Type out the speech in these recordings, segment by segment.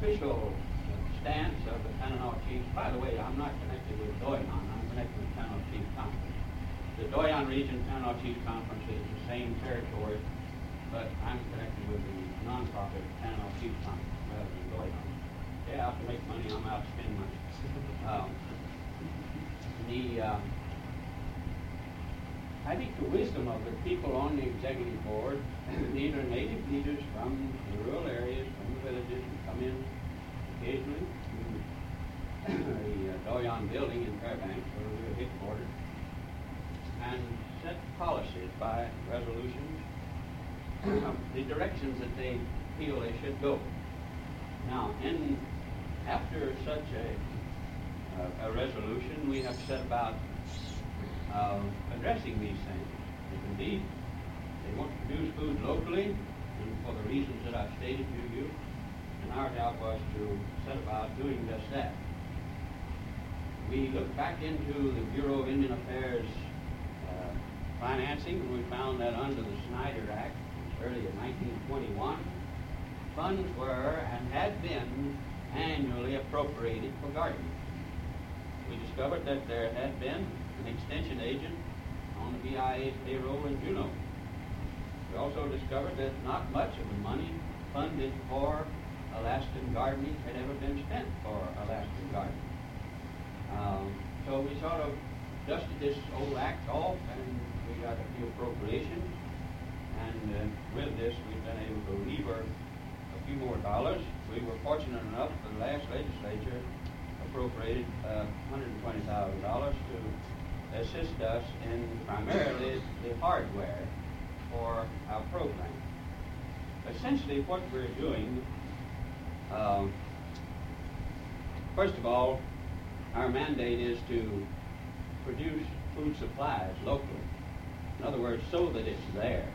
official stance of the Tanana Chiefs, by the way, I'm not connected with Doyon, I'm connected with Tanana Chiefs Conference. The Doyon Region Tanana Chiefs Conference is the same territory, but I'm connected with the nonprofit Tanana Chiefs Conference rather than Doyon. They're out to make money, I'm out to spend money. I think the wisdom of the people on the executive board, these are native leaders from the rural areas, from the villages, who come in occasionally to the Doyon building in Fairbanks, where we're headquartered, and set policies by resolutions, the directions that they feel they should go. Now, after such a resolution, we have set about addressing these things. If indeed they want to produce food locally, and for the reasons that I've stated to you, and our job was to set about doing just that. We looked back into the Bureau of Indian Affairs financing, and we found that under the Snyder Act, early in 1921, funds were and had been annually appropriated for gardening. We discovered that there had been an extension agent on the BIA's payroll in Juneau. We also discovered that not much of the money funded for Alaskan gardening had ever been spent for Alaskan gardening. So we sort of dusted this old act off, and we got a few appropriations, and with this we've been able to lever a few more dollars. We were fortunate enough that the last legislature appropriated $120,000 to assist us in primarily the hardware for our program. Essentially what we're doing, first of all, our mandate is to produce food supplies locally. In other words, so that it's there.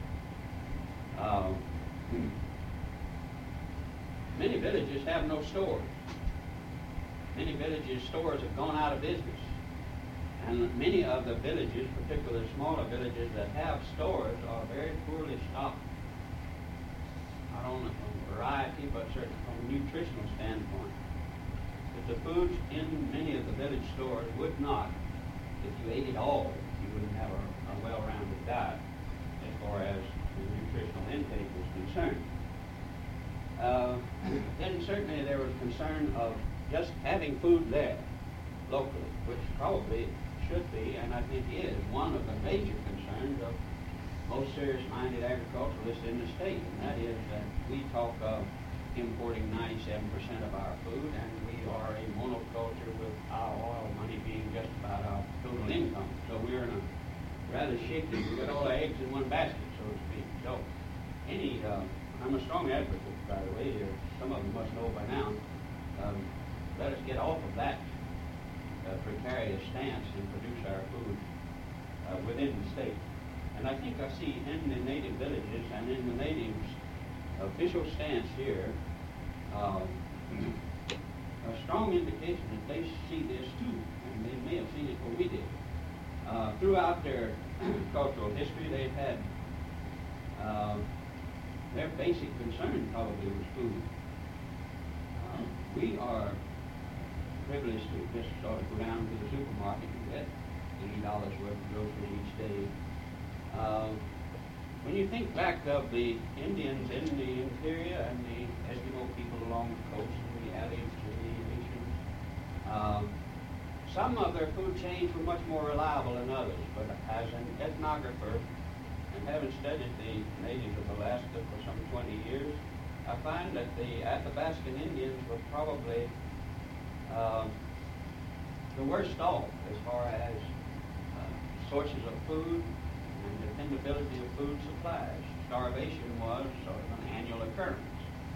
Many villages have no stores. Many villages' stores have gone out of business. And many of the villages, particularly smaller villages that have stores, are very poorly stocked. Not only from variety, but certainly from a nutritional standpoint. But the foods in many of the village stores would not, if you ate it all, you wouldn't have a well-rounded diet as far as the nutritional intake was concerned. Then certainly there was concern of just having food there locally, which probably should be, and I think is, one of the major concerns of most serious-minded agriculturalists in the state, and that is that we talk of importing 97% of our food, and we are a monoculture with our oil money being just about our total income. So we're in a rather shaky, we've got all our eggs in one basket, so to speak. So I'm a strong advocate, by the way, here. Some of you must know by now. Let us get off of that precarious stance and produce our food within the state. And I think I see in the native villages and in the natives' official stance here a strong indication that they see this too, and they may have seen it before we did. Throughout their cultural history, they've had their basic concern probably was food. We are privileged to just sort of go down to the supermarket and get $80 worth of groceries each day. When you think back of the Indians in the interior and the Eskimo people along the coast and the Aleutian Nations, some of their food chains were much more reliable than others, but as an ethnographer and having studied the natives of Alaska for some 20 years, I find that the Athabascan Indians were probably the worst off as far as sources of food and dependability of food supplies. Starvation was sort of an annual occurrence.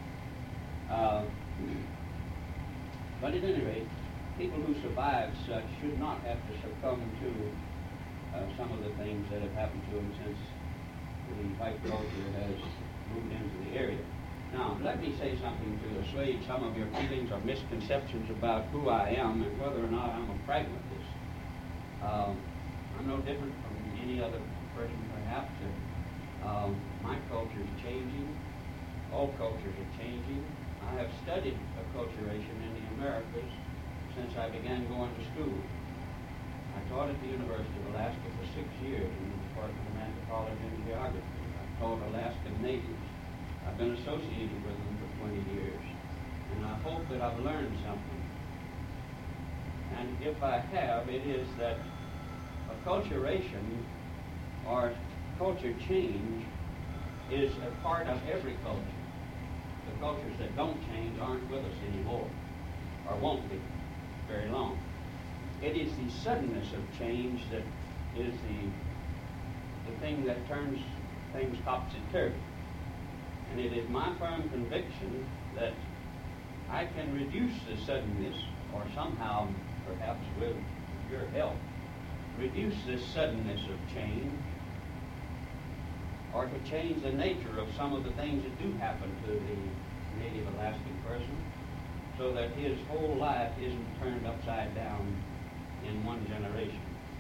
But at any rate, people who survived such should not have to succumb to some of the things that have happened to them since the white culture has moved into the area. Now, let me say something to assuage some of your feelings or misconceptions about who I am and whether or not I'm a pragmatist. I'm no different from any other person, perhaps. My culture is changing all cultures are changing. I have studied acculturation in the Americas since I began going to school. I taught at the University of Alaska for 6 years in the Department of Anthropology and Geography. I taught Alaskan natives. I've been associated with them for 20 years, and I hope that I've learned something. And if I have, it is that acculturation or culture change is a part of every culture. The cultures that don't change aren't with us anymore, or won't be very long. It is the suddenness of change that is the thing that turns things topsy-turvy. And it is my firm conviction that I can reduce the suddenness, or somehow, perhaps with your help, reduce this suddenness of change, or to change the nature of some of the things that do happen to the native Alaskan person, so that his whole life isn't turned upside down in one generation.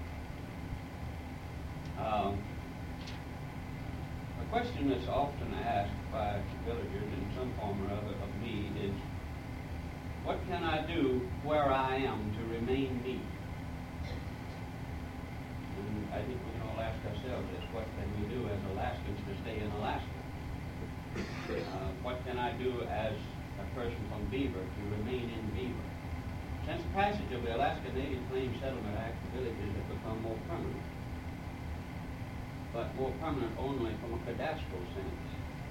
A question that's often asked by villagers in some form or other of me is, what can I do where I am to remain me? And I think we can all ask ourselves this: what can we do as Alaskans to stay in Alaska? What can I do as a person from Beaver to remain in Beaver? Since the passage of the Alaska Native Claims Settlement Act, the villages have become more permanent, but more permanent only from a cadastral sense,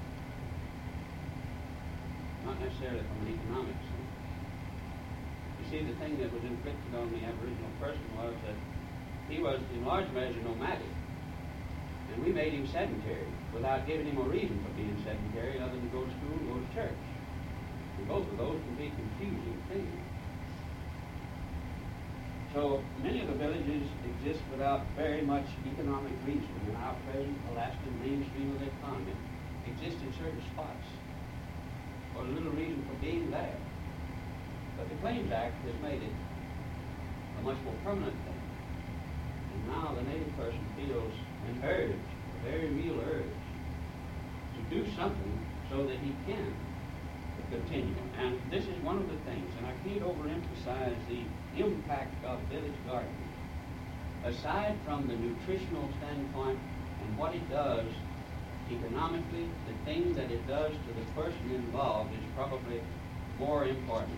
not necessarily from an economic sense. You see, the thing that was inflicted on the Aboriginal person was that he was in large measure nomadic, and we made him sedentary without giving him a reason for being sedentary other than go to school and go to church. And both of those can be confusing things. So many of the villages exist without very much economic reason, and our present Alaskan mainstream of the economy exists in certain spots for little reason for being there. But the Claims Act has made it a much more permanent thing. And now the native person feels an urge, a very real urge, to do something so that he can continue. And this is one of the things, and I can't overemphasize the impact of village gardening. Aside from the nutritional standpoint and what it does economically, the thing that it does to the person involved is probably more important.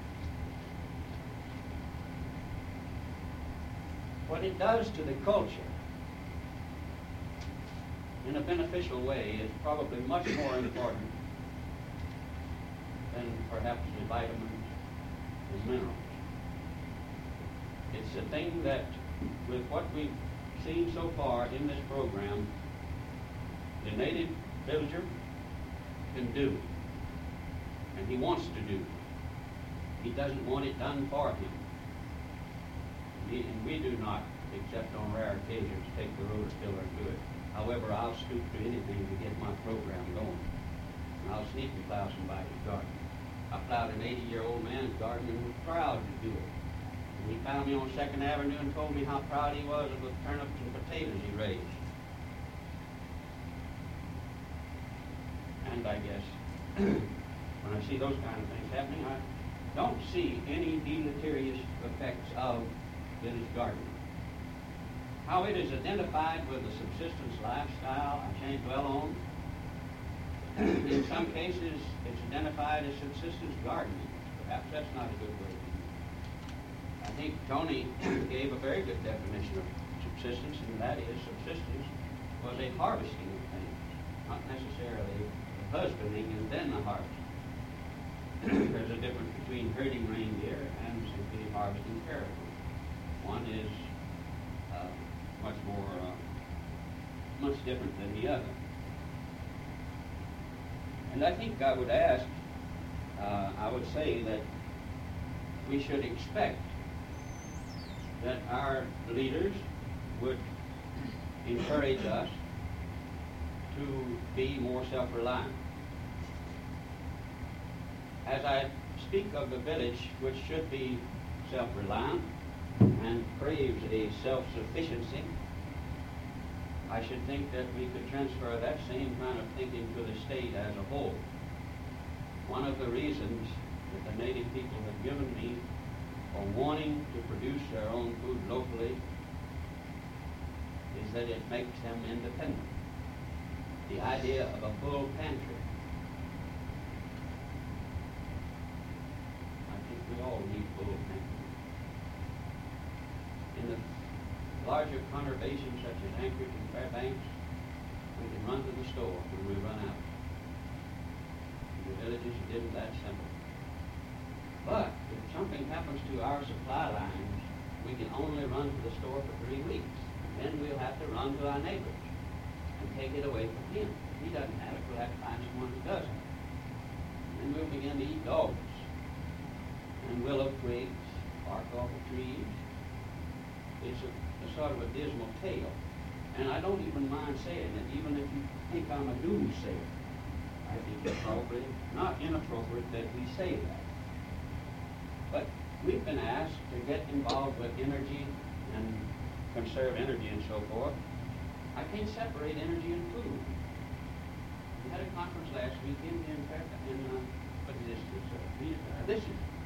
What it does to the culture in a beneficial way is probably much more important than perhaps the vitamins and minerals. It's a thing that, with what we've seen so far in this program, the native villager can do, and he wants to do. He doesn't want it done for him. And we do not, except on rare occasions, take the rototiller and do it. However, I'll stoop to anything to get my program going. And I'll sneak and plow somebody's garden. I plowed an 80-year-old man's garden and was proud to do it. And he found me on 2nd Avenue and told me how proud he was of the turnips and potatoes he raised. And I guess when I see those kind of things happening, I don't see any deleterious effects of village gardening. How it is identified with the subsistence lifestyle, I can't dwell on. In some cases, it's identified as subsistence gardening. Perhaps that's not a good way to do it. I think Tony gave a very good definition of subsistence, and that is subsistence was a harvesting of things, not necessarily the husbanding and then the harvest. There's a difference between herding reindeer and simply harvesting caribou. One is much different than the other. And I think I would ask, I would say that we should expect that our leaders would encourage us to be more self-reliant. As I speak of the village, which should be self-reliant and craves a self-sufficiency, I should think that we could transfer that same kind of thinking to the state as a whole. one of the reasons that the native people have given me for wanting to produce their own food locally is that it makes them independent. The idea of a full pantry. I think we all need full pantry. In the larger conurbations such as Anchorage and Fairbanks, we can run to the store when we run out. In the villages, it isn't that simple. But if something happens to our supply lines, we can only run to the store for 3 weeks. Then we'll have to run to our neighbors and take it away from him. If he doesn't have it, we'll have to find someone who does have it. And then we'll begin to eat dogs and willow twigs, bark off of trees. It's a sort of a dismal tale. And I don't even mind saying it, even if you think I'm a doomsayer. I think it's probably not inappropriate that we say that. But we've been asked to get involved with energy and conserve energy and so forth. I can't separate energy and food. We had a conference last week what is this?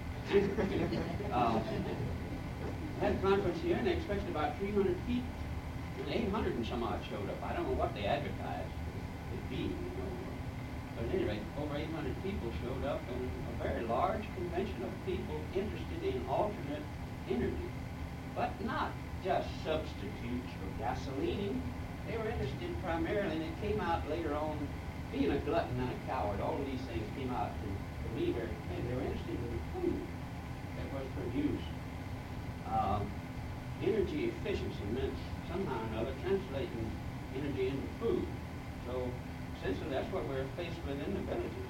Had a conference here, and they expected about 300 people, and 800 and some odd showed up. I don't know what they advertised it being, But at any rate, over 800 people showed up, and a very large convention of people interested in alternate energy, but not just substitutes for gasoline. They were interested primarily, and it came out later on, being a glutton and a coward, all of these things came out to me very clearly. They were interested in the food that was produced. Energy efficiency meant somehow or another translating energy into food. So essentially that's what we're faced with in the villages.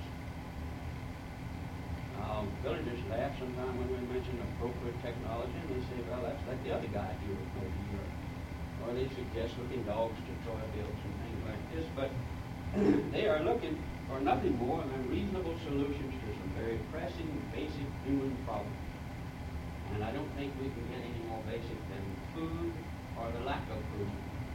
Villagers laugh sometimes when we mention appropriate technology, and they say, well, let's let the other guy do it, maybe. Or they suggest looking dogs to soil bills and things like this. But they are looking for nothing more than reasonable solutions to some very pressing, basic human problems. And I don't think we can get any more basic than food or the lack of food.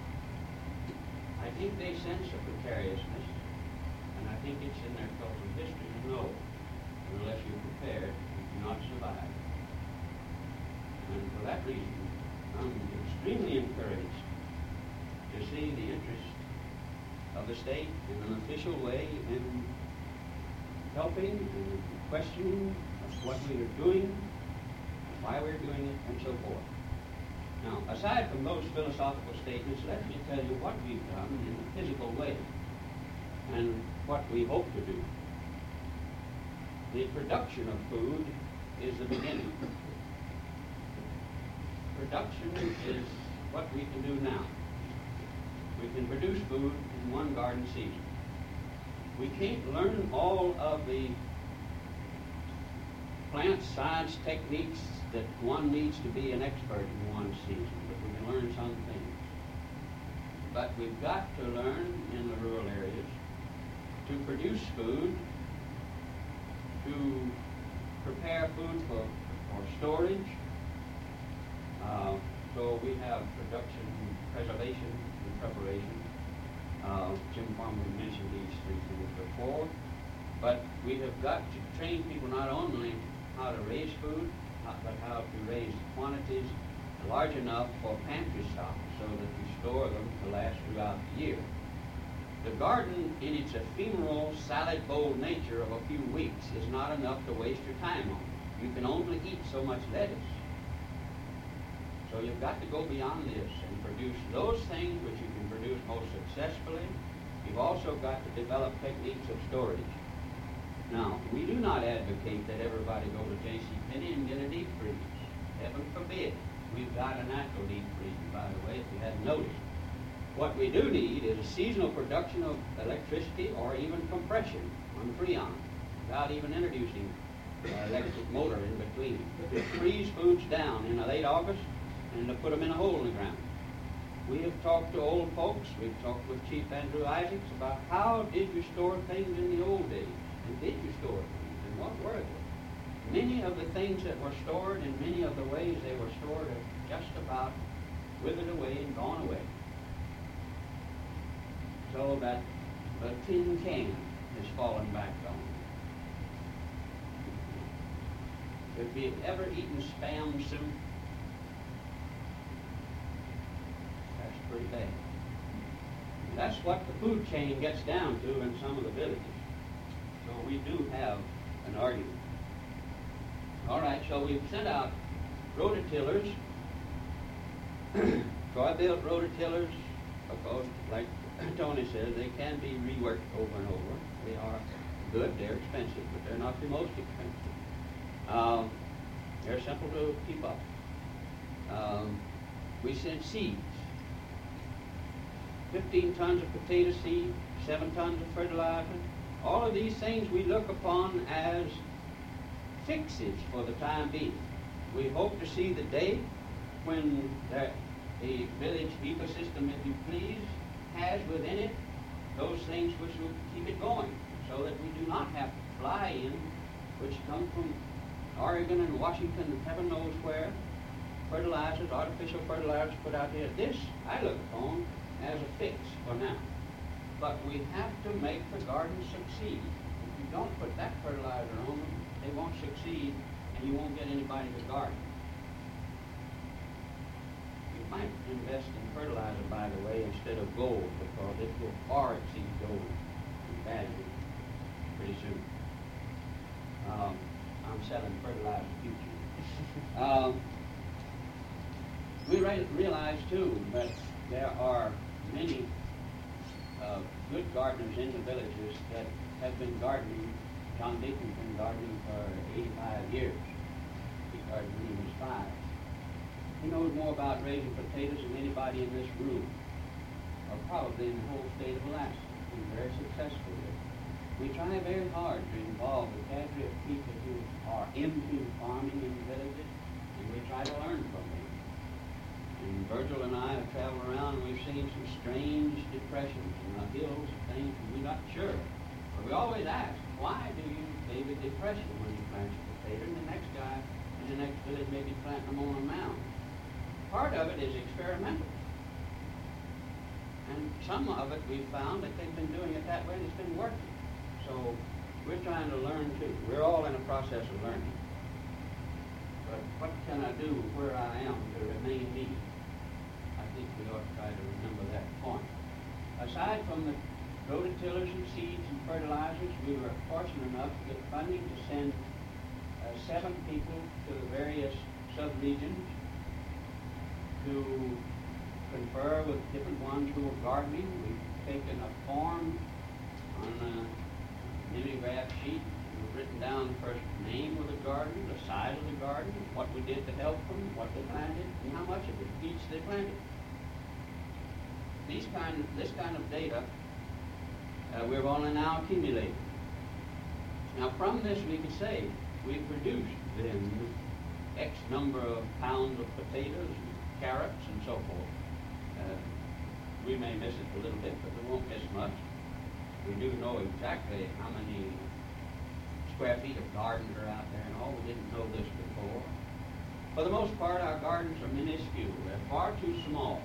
I think they sense a precariousness, and I think it's in their cultural history to know unless you're prepared, you cannot survive. And for that reason, I'm extremely encouraged to see the interest of the state in an official way in helping and questioning of what we are doing, why we're doing it, and so forth. Now, aside from those philosophical statements, let me tell you what we've done in a physical way and what we hope to do. The production of food is the beginning. Production is what we can do now. We can produce food in one garden season. We can't learn all of the plant science techniques that one needs to be an expert in one season, but we can learn some things. But we've got to learn in the rural areas to produce food, to prepare food for storage. So we have production, preservation, and preparation. Jim Farmer mentioned these 3 things before. But we have got to train people not only how to raise food, but how to raise quantities large enough for pantry stock so that we store them to last throughout the year. The garden, in its ephemeral salad bowl nature of a few weeks, is not enough to waste your time on. You can only eat so much lettuce. So you've got to go beyond this and produce those things which you can produce most successfully. You've also got to develop techniques of storage. Now, we do not advocate that everybody go to J.C. Penney and get a deep freeze. Heaven forbid. We've got a natural deep freeze, by the way, if you hadn't noticed. What we do need is a seasonal production of electricity or even compression on Freon, without even introducing electric motor in between. To freeze foods down in late August and to put them in a hole in the ground. We have talked to old folks. We've talked with Chief Andrew Isaacs about how did you store things in the old days? And did you store things? And what were they? Many of the things that were stored and many of the ways they were stored have just about withered away and gone away. So that the tin can has fallen back on. If you've ever eaten Spam soup, that's pretty bad. That's what the food chain gets down to in some of the villages. So we do have an argument. All right, so we've sent out rototillers. Troy-built rototillers, because, like Tony says, they can be reworked over and over. They are good, they're expensive, but they're not the most expensive. They're simple to keep up. We sent seeds. 15 tons of potato seed, 7 tons of fertilizer. All of these things we look upon as fixes for the time being. We hope to see the day when a village ecosystem, if you please, has within it those things which will keep it going, so that we do not have to fly in, which come from Oregon and Washington and heaven knows where, fertilizers, artificial fertilizers put out there. This I look upon as a fix for now. But we have to make the gardens succeed. If you don't put that fertilizer on them, they won't succeed, and you won't get anybody to garden. You might invest in fertilizer, by the way, instead of gold, because it will far exceed gold in value pretty soon. I'm selling fertilizer future. We realize, too, that there are many good gardeners in the villages that have been gardening. John Deacon's been gardening for 85 years. He started when he was 5. He knows more about raising potatoes than anybody in this room, or probably in the whole state of Alaska. He's very successful with it. We try very hard to involve the cadre of people who are into farming in the villages, and we try to learn from them. And Virgil and I have traveled around and we've seen some strange depressions in the hills and things, and we're not sure. But we always ask, why do you leave a depression when you plant your potato? And the next guy in the next village may be planting them on a mound. Part of it is experimental. And some of it we've found that they've been doing it that way and it's been working. So we're trying to learn too. We're all in a process of learning. But what can I do where I am to remain me? I think we ought to try to remember that point. Aside from the rototillers and seeds and fertilizers, we were fortunate enough to get funding to send 7 people to the various sub-regions to confer with different ones who were gardening. We've taken a form on a mimeograph sheet. We've written down the first name of the garden, the size of the garden, what we did to help them, what they planted, and how much of it each they planted. This kind of data we're only now accumulating. Now from this we could say we produced then X number of pounds of potatoes, and carrots, and so forth. We may miss it a little bit, but we won't miss much. We do know exactly how many square feet of gardens are out there and all. We didn't know this before. For the most part, our gardens are minuscule. They're far too small.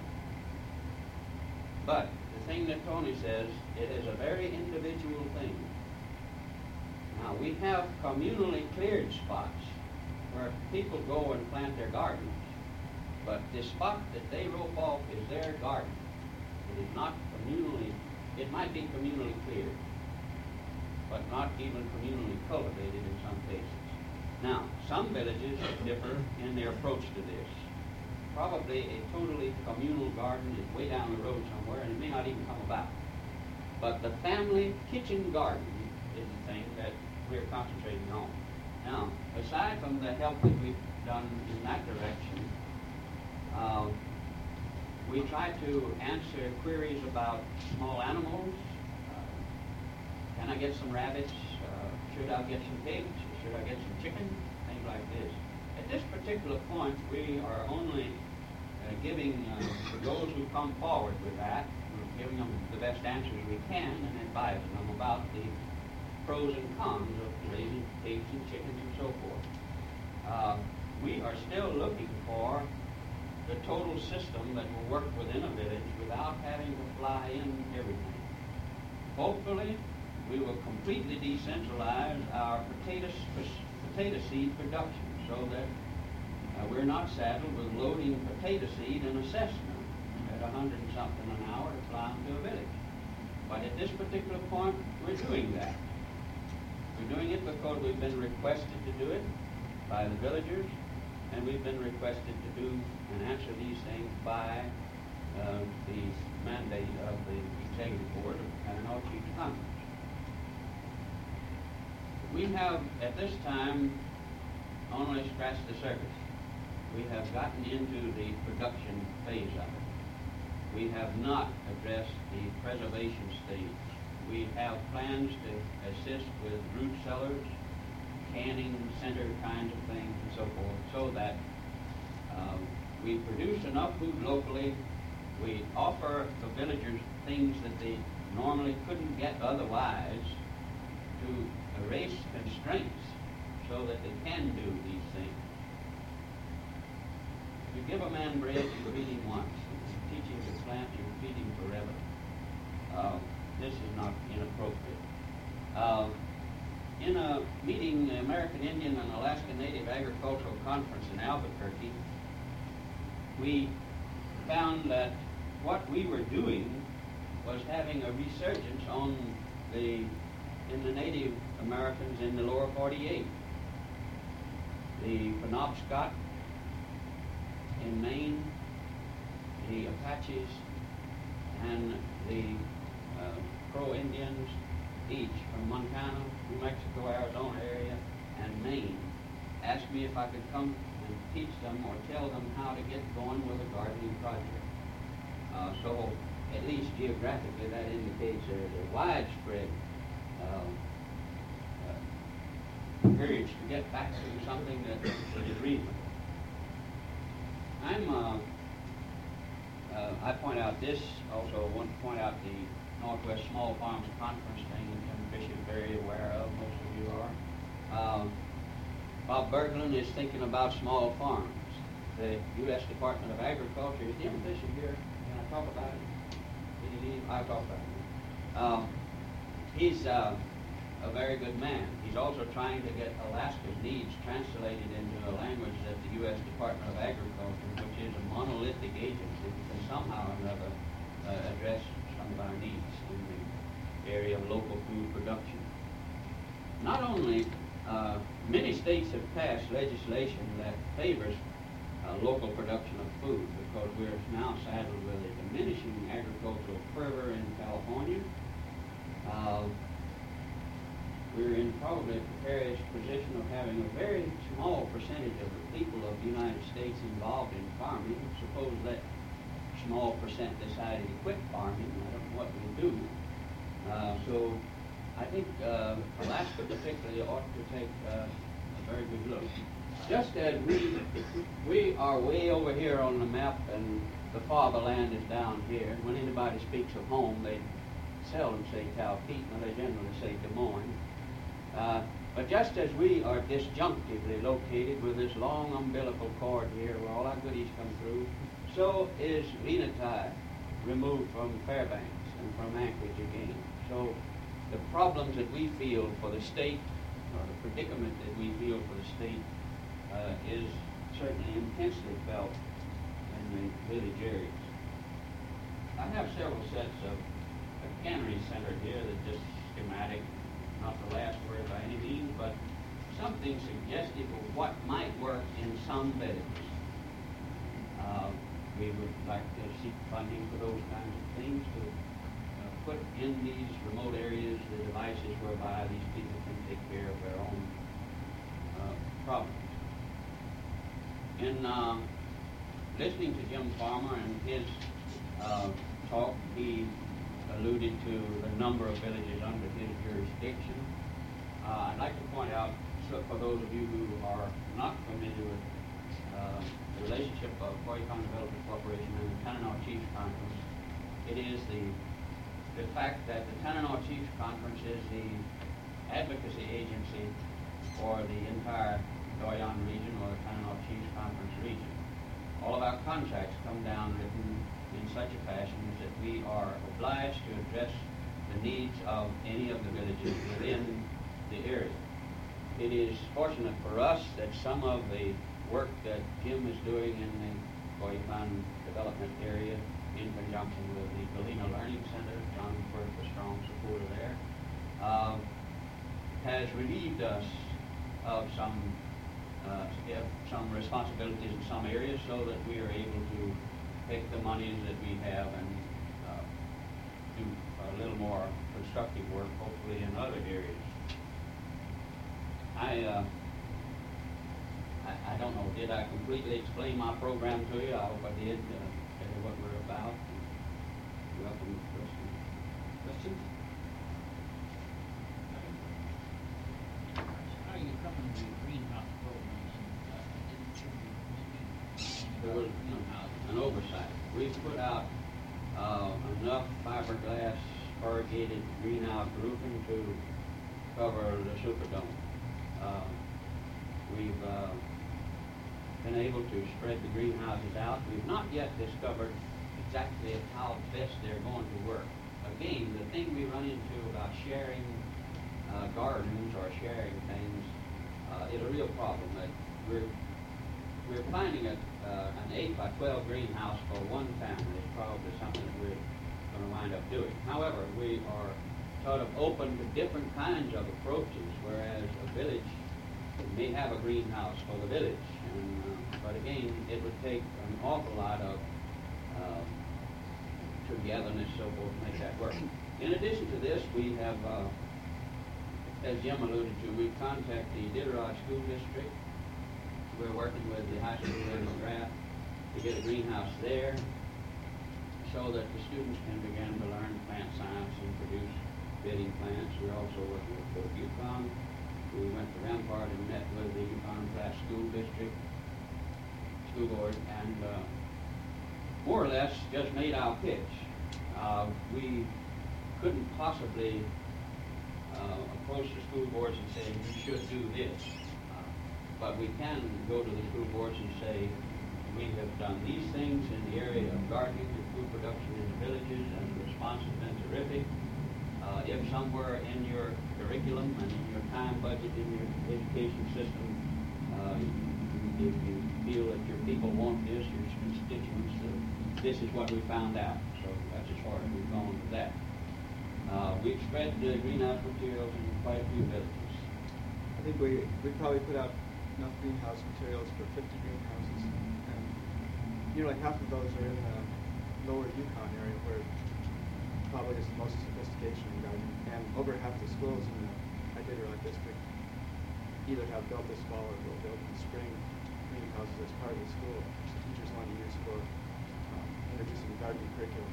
But the thing that Tony says, it is a very individual thing. Now, we have communally cleared spots where people go and plant their gardens. But the spot that they rope off is their garden. It is not communally, it might be communally cleared, but not even communally cultivated in some cases. Now, some villages differ in their approach to this. Probably a totally communal garden is way down the road somewhere, and it may not even come about. But the family kitchen garden is the thing that we're concentrating on. Now, aside from the help that we've done in that direction, we try to answer queries about small animals. Can I get some rabbits? Should I get some pigs? Should I get some chicken? Things like this. At this particular point, we are only giving those who come forward with that, we're giving them the best answers we can and advising them about the pros and cons of raising pigs and chickens and so forth. We are still looking for the total system that will work within a village without having to fly in everything. Hopefully, we will completely decentralize our potato seed productions. so that we're not saddled with loading potato seed in a Cessna at 100 and something an hour to fly them to a village. But at this particular point, we're doing that. We're doing it because we've been requested to do it by the villagers, and we've been requested to do and answer these things by the mandate of the Executive Board of the Tanana Chiefs Conference. We have, at this time, only scratched the surface. We have gotten into the production phase of it. We have not addressed the preservation stage. We have plans to assist with root cellars, canning center kinds of things, and so forth, so that we produce enough food locally. We offer the villagers things that they normally couldn't get otherwise to erase constraints so that they can do these things. If you give a man bread, you feed him once. If you teach him to plant, you feed him forever. This is not inappropriate. In a meeting, the American Indian and Alaska Native Agricultural Conference in Albuquerque, we found that what we were doing was having a resurgence in the Native Americans in the lower 48. The Penobscot in Maine, the Apaches, and the Crow Indians, each from Montana, New Mexico, Arizona area, and Maine, asked me if I could come and teach them or tell them how to get going with a gardening project. So, at least geographically, that indicates there's a widespread urge to get back to something that is reasonable. I point out this, also want to point out the Northwest Small Farms Conference thing that Jim Fish is very aware of, most of you are. Bob Berglund is thinking about small farms. The U.S. Department of Agriculture, is Jim Fish here? Can I talk about it? Did he leave? I'll talk about it. He's a very good man. He's also trying to get Alaska's needs translated into a language that the U.S. Department of Agriculture, which is a monolithic agency, can somehow or another address some of our needs in the area of local food production. Not only, many states have passed legislation that favors local production of food, because we're now saddled with a diminishing agricultural fervor in California. We're in probably a precarious position of having a very small percentage of the people of the United States involved in farming. Suppose that small percent decided to quit farming, I don't know what we do. So I think Alaska particularly ought to take a very good look. Just as we are way over here on the map and the fatherland is down here, when anybody speaks of home, they seldom say Talkeetna, they generally say Des Moines. But just as we are disjunctively located with this long umbilical cord here where all our goodies come through, so is Venati removed from Fairbanks and from Anchorage again. So the problems that we feel for the state, or the predicament that we feel for the state, is certainly intensely felt in the village areas. I have several sets of a cannery center here that just schematic, not the last word by any means, but something suggestive of what might work in some villages. We would like to seek funding for those kinds of things to put in these remote areas the devices whereby these people can take care of their own problems. In listening to Jim Farmer and his talk, he alluded to the number of villages under his jurisdiction. I'd like to point out, so for those of you who are not familiar with the relationship of Koyukon Development Corporation and the Tanana Chiefs Conference, it is the fact that the Tanana Chiefs Conference is the advocacy agency for the entire Doyon region, or the Tanana Chiefs Conference region. All of our contracts come down written in such a fashion that we are obliged to address the needs of any of the villages within the area. it is fortunate for us that some of the work that Jim is doing in the Coy Fund development area in conjunction with the Galena Learning Center, John Quirk, a strong supporter there, has relieved us of some responsibilities in some areas so that we are able to take the monies that we have and do a little more constructive work, hopefully in other areas. I don't know, did I completely explain my program to you? I hope I did, tell you what we're about. Welcome to questions. Questions? How are you coming to the greenhouse programs? There was an oversight. We put out enough fiberglass corrugated greenhouse roofing to cover the Superdome. We've been able to spread the greenhouses out. We've not yet discovered exactly how best they're going to work. Again, the thing we run into about sharing gardens or sharing things is a real problem. That we're finding an 8 by 12 greenhouse for one family is probably something that we're going to wind up doing. However, we are sort of open to different kinds of approaches, whereas a village may have a greenhouse for the village, but again, it would take an awful lot of togetherness, so forth, to make that work. In addition to this, we have, as Jim alluded to, we've contacted the Iditarod School District. We're working with the high school in McGrath to get a greenhouse there so that the students can begin to learn plant science and produce bedding plants. We're also working with Fort Yukon. We went to Rampart and met with the Yukon Class School District, School Board, and more or less just made our pitch. We couldn't possibly approach the school boards and say, you should do this. But we can go to the school boards and say, we have done these things in the area of gardening and food production in the villages, and the response has been terrific. If somewhere in your curriculum and in your time budget in your education system, if you feel that your people want this, your constituents, this is what we found out. So that's as far as we've gone with that. We've spread the greenhouse materials in quite a few villages. I think we probably put out enough greenhouse materials for 50 greenhouses, and like half of those are in the lower Yukon area where probably is the most sophistication in gardening, and over half the schools in the Iditarod district either have built this fall or will build in the spring greenhouses as part of the school, which the teachers want to use for introducing the gardening curriculum.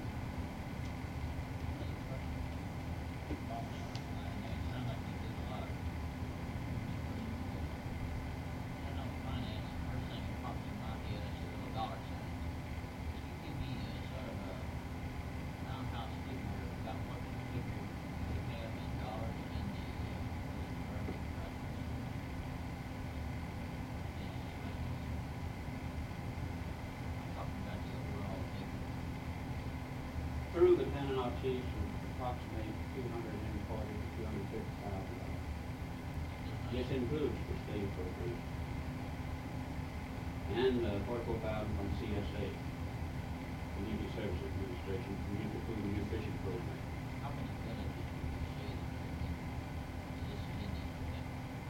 Through the Tanana Chiefs, approximately $240,000 to $250,000. This includes the state appropriation and $44,000 from CSA, Community Services Administration, Community Food and Nutrition Program. How many villages would you say that this is?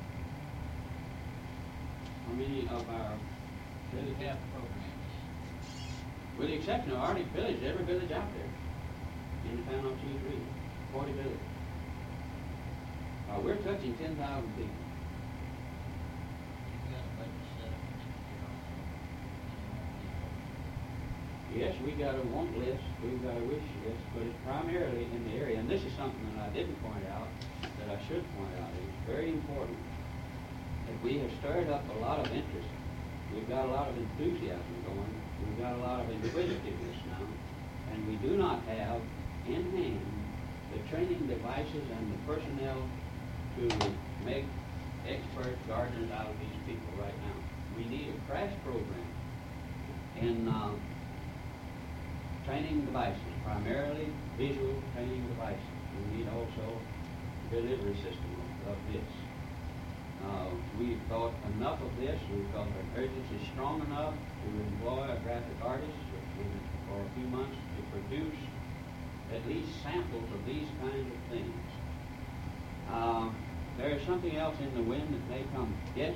How many of our We have programs. with the exception of Arctic Village, every village out there in the town of Chief region, 40 villages. We're touching 10,000 people. You've got a budget set up next year also. Yes, we got a want list, we've got a wish list, but it's primarily in the area, and this is something that I didn't point out, that I should point out. It's very important that we have stirred up a lot of interest. We've got a lot of enthusiasm going. We've got a lot of inquisitiveness now, and we do not have in hand the training devices and the personnel to make expert gardeners out of these people right now. We need a crash program in training devices, primarily visual training devices. We need also delivery system of this. we thought enough of this. We felt the urgency is strong enough to employ a graphic artist for a few months to produce at least samples of these kinds of things. There is something else in the wind that may come. Yes?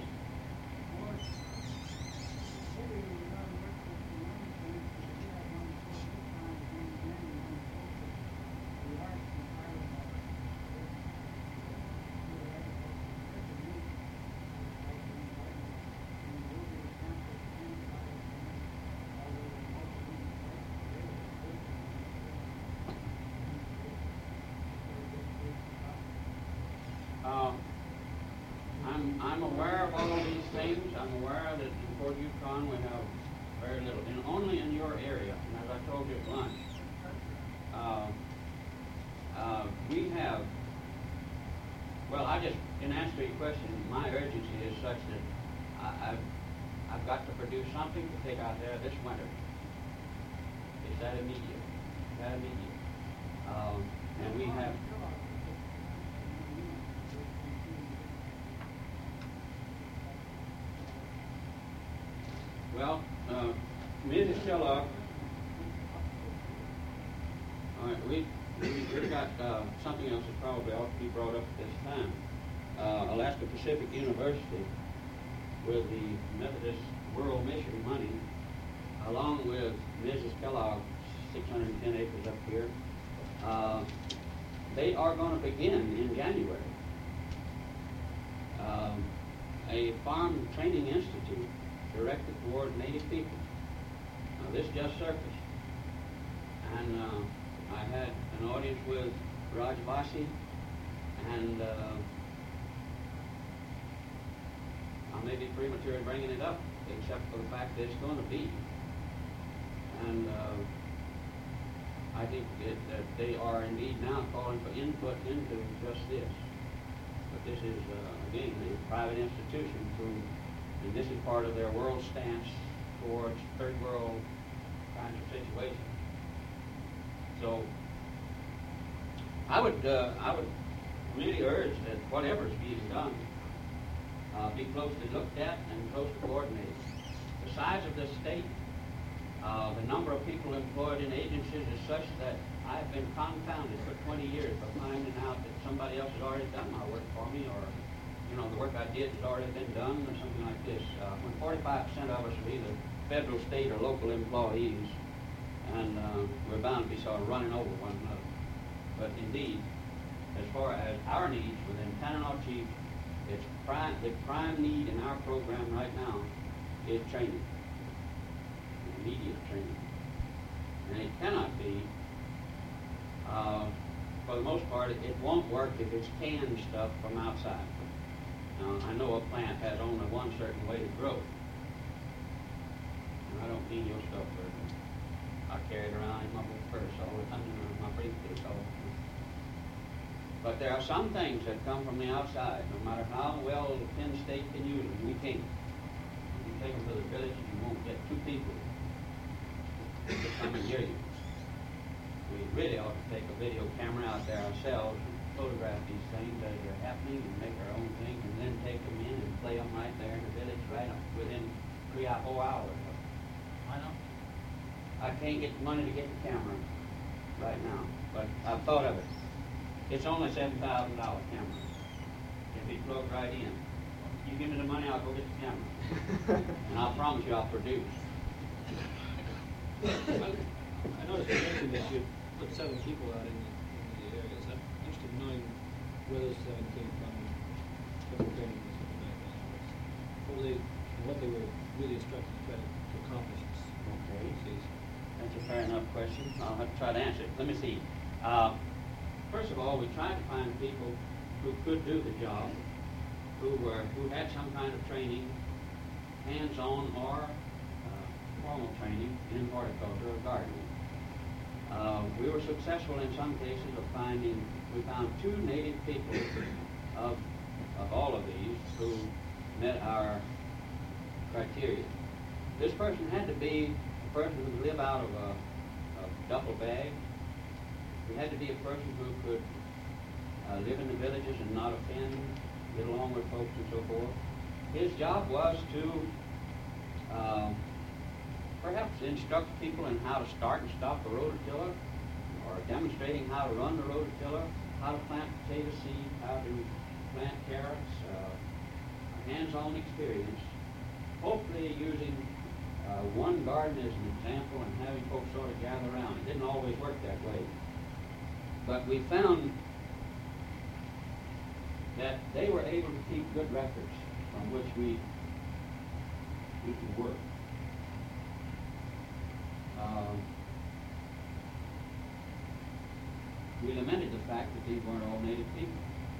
I'm aware of all these things. I'm aware that in Fort Yukon we have very little, and only in your area. And as I told you at lunch, we have. Well, in answer to your question, my urgency is such that I've got to produce something to take out there this winter. It's that immediate. And we have. Well, Mrs. Kellogg, all right, we've got something else that probably ought to be brought up at this time. Alaska Pacific University, with the Methodist World Mission money, along with Mrs. Kellogg's 610 acres up here, they are going to begin in January a farm training institute directed toward Native people. Now, this just surfaced, and I had an audience with Raj Vasi, and I may be premature in bringing it up, except for the fact that it's going to be. And I think that they are indeed now calling for input into just this. But this is, again, a private institution and this is part of their world stance towards third world kinds of situations. So I would really urge that whatever is being done be closely looked at and closely coordinated. The size of this state, the number of people employed in agencies is such that I've been confounded for 20 years by finding out that somebody else has already done my work for me, or the work I did has already been done, or something like this. When 45% of us are either federal, state, or local employees, and we're bound to be sort of running over one another. But indeed, as far as our needs within Tanana Chief, the prime need in our program right now is training, immediate training. And it cannot be, for the most part, it won't work if it's canned stuff from outside. Now, I know a plant has only one certain way to grow. And I don't mean your stuff, but I carry it around in my purse all the time, in my briefcase all the time. But there are some things that come from the outside, no matter how well the Penn State can use them, we can't. If you take them to the village, you won't get two people to come and hear you. We really ought to take a video camera out there ourselves and photograph these things as they're happening and make our own things, and then take them in and play them right there in the village right within 3 or 4 hours. Why not? I can't get the money to get the camera right now, but I've thought of it. It's only $7,000 camera. It'll be plugged right in. You give me the money, I'll go get the camera. And I'll promise you I'll produce. I noticed you mentioned that you put 7 people out in the areas. I'm interested in knowing where those 7 came from, what the training was, what they were really instructed to try to accomplish. Okay. That's a fair enough question. I'll have to try to answer it. Let me see. First of all, we tried to find people who could do the job, who had some kind of training, hands-on or formal training in horticulture or gardening. We were successful in some cases of we found 2 native people of all of these who met our criteria. This person had to be a person who could live out of a duffel bag. He had to be a person who could live in the villages and not offend, get along with folks and so forth. his job was to perhaps instruct people in how to start and stop a rototiller, or demonstrating how to run the rototiller, how to plant potato seed, how to plant carrots, a hands-on experience, hopefully using one garden as an example and having folks sort of gather around. It didn't always work that way. But we found that they were able to keep good records from which we could work. We lamented the fact that these weren't all native people.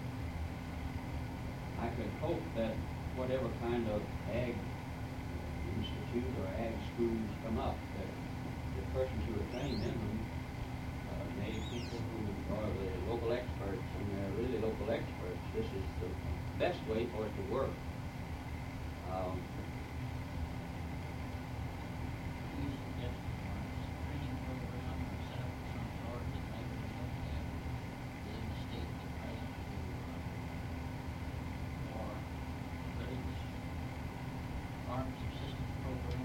I could hope that whatever kind of ag institute or ag schools come up, that the persons who are trained in them, native people who are the local experts, and they're really local experts. This is the best way for it to work. You suggest training program or set up some sort that maybe we look at within the state at present or village farm subsistence program?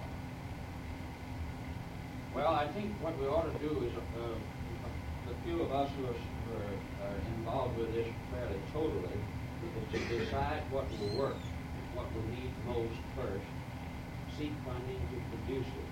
Well, I think what we ought to do is, the few of us who are involved with this fairly totally, is to decide what will work, what we need most first, seek funding to produce it.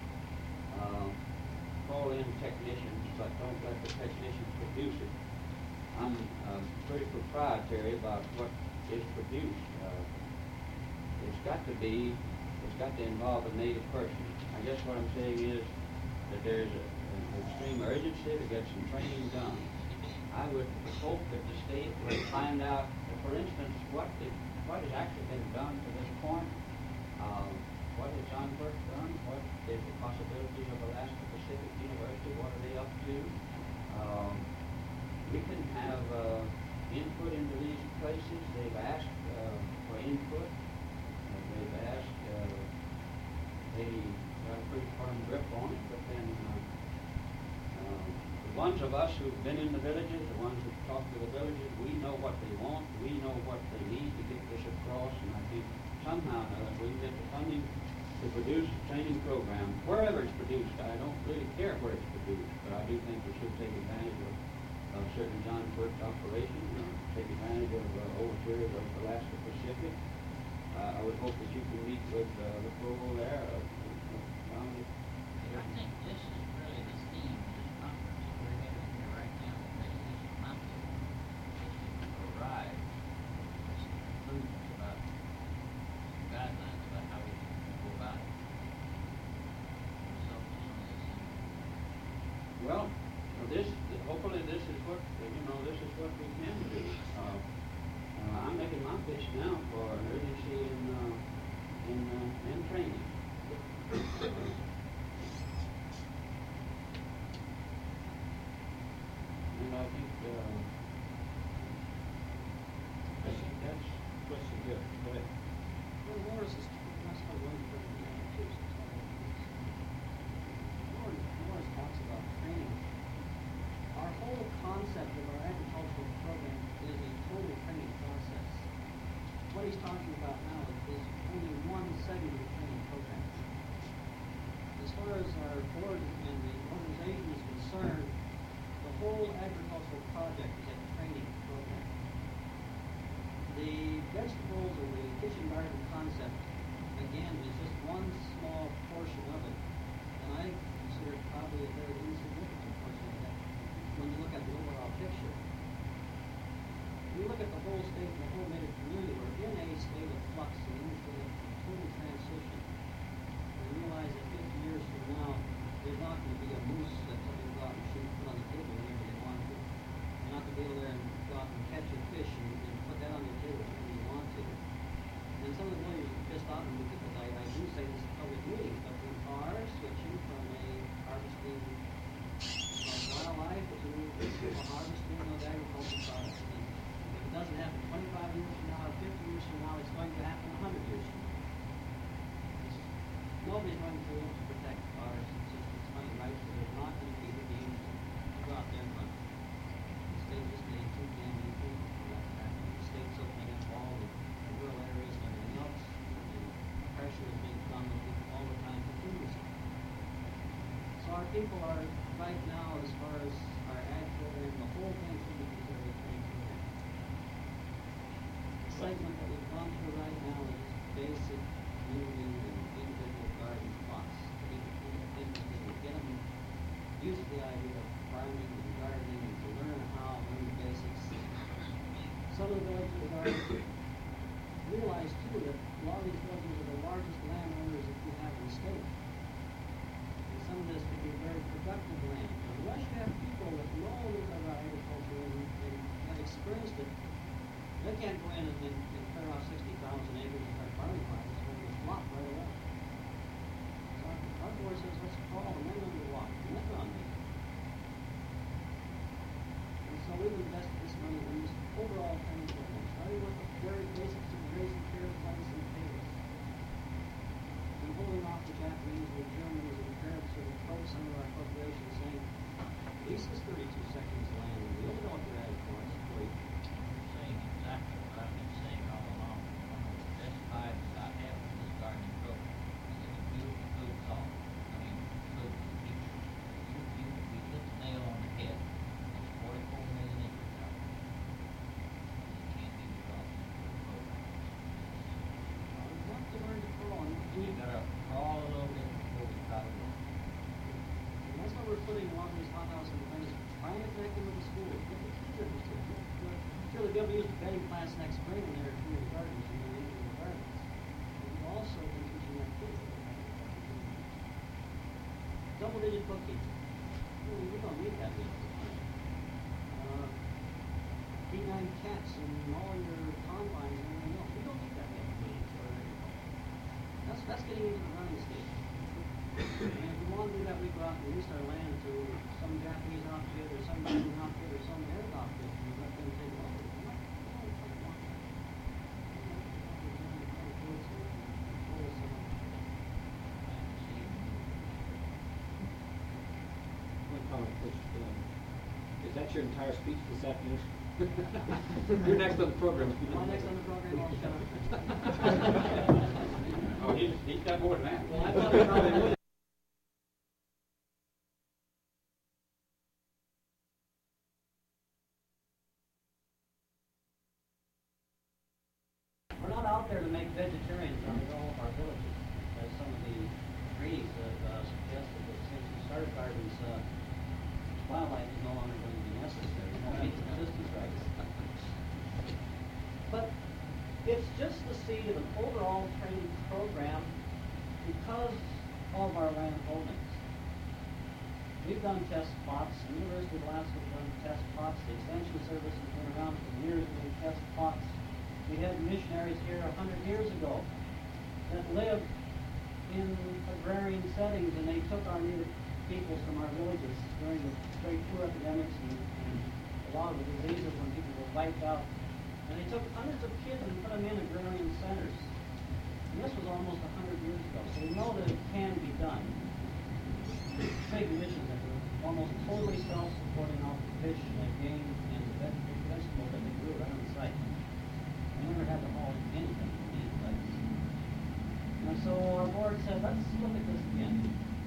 Call in technicians, but don't let the technicians produce it. I'm pretty proprietary about what is produced. It's got to involve a native person. I guess what I'm saying is that there's an extreme urgency to get some training done. I would hope that the state would find out, for instance, what has actually been done to this point, what has John Burke done, what is the possibilities of Alaska Pacific University, what are they up to. We can have input into these places. They've asked for input. They've asked, they got a pretty firm grip on it, but then the ones of us who've been in the villages, the ones who've talked to the villages, we know what they want, we know what they need to get this across, and I think somehow or another we can get the funding to produce a training program, wherever it's produced. I don't really care where it's produced, but I do think we should take advantage of certain John Burke's operations, or take advantage of overtures of Alaska Pacific. I would hope that you can meet with the provo there. I think this is really the theme of this conference that we're having here right now. Maybe this is not the is to arrive at some conclusions about some guidelines about how we can go about it. Result of some of these things. Well, hopefully this is what we can do. I'm making my pitch now for an urgency in training. And I think that's Question here, go ahead. Well, Morris is, that's my one thing, Morris talks about training. Our whole concept of our agricultural program is a total training process. What he's talking about now is only one segment of the training program. As far as our board and the organization is concerned, the whole agricultural project is a training program. The vegetables or the kitchen garden concept, again, is just one small portion of it, and I consider it probably a very insignificant portion of that when you look at the overall picture. When you look at the whole state and the whole native community, we're in a state of flux and in a state of total transition. We realize that 50 years from now, there's not going to be a moose that somebody go out and shoot, put on the table whenever they want to. You're not going to be able to go out and catch a fish and put that on your table whenever you want to. And some of the lawyers are pissed off at me because I do say this in public meetings, but we are switching from a harvesting of wildlife to a harvesting of agricultural products. And if it doesn't happen 25 years from now or 50 years from now, it's going to happen 100 years from now. Nobody's going to protect our subsistence money rights, so there's not going to be the games to go out there and hunt. The state just made too damn many people for that fact. The state's opening up all the rural areas and everything people are right now as far as our ag program, the whole thing should be considered a training program. The segment that we've gone through right now is basic community and individual garden plots. To get them used to the idea of farming and gardening and to learn learn the basics. Some of the villages are realize too that a lot of these villages are the largest landowners that we have in the state. And some of this could be very productive land. Unless you have people that know a little bit about agriculture and have experienced it, they can't go in and clear off 60,000 acres and start farming classes when it's flop right away. So our board says, let's crawl and then underwater, and then on me. And so we've invested this money in this overall training program, starting with the very basics of grazing care, plants, and tables. And holding off the Japanese and the Germans and the Arabs who approach some of our corporations saying, lease is 32 seconds of land, and we'll develop your ag for us for you. You're saying exactly what I've been saying all along. One of the best parts about having this gardening program is it's a beautiful food source. I mean, food for the future. You hit the nail on the head. There's 44 million acres out there. It can't be developed into a program. We have to learn to crawl, and You gotta crawl a little bit before we try to walk. and that's why we're putting a lot of these hothouse and things, trying to connect them with the schools, get the kids interested. Sure, they'll be able to use the bedding plants next spring when they're in the gardens and they're in the gardens. But we've also been teaching our kids about agriculture. Double-digit bookkeeping. We don't need that many. D9 cats and all your combines and everything else. We don't need that many for agriculture. That's getting into the running stage. And if we want to do that, we go out and lease our land to some Japanese outfit or some German outfit or some Arab outfit and let them take it over. We don't want that. One comment, Coach. Is that your entire speech this afternoon? You're next on the program. Am I next on the program? I'll shut up. Oh, he's got more than that. Well, I thought I probably would. We're not out there to make vegetarians out of all of our villages, as some of the treaties have suggested that since we started gardens, wildlife is no longer going to be necessary. We won't meet the subsistence rights. But it's just the seed of an overall training program because of our land holdings. We've done test plots. The University of Alaska has done test plots. The Extension Service has been around for years doing test plots. We had missionaries here 100 years ago that lived in agrarian settings, and they took our native peoples from our villages during the great flu epidemics and a lot of the diseases when people were wiped out. And they took hundreds of kids and put them in agrarian centers. And this was almost 100 years ago. So we know that it can be done. Big missions that were almost totally self-supporting off the fish and game and the vegetables that they grew right on the site. They never had to haul anything from these places. And so our board said, let's look at this again.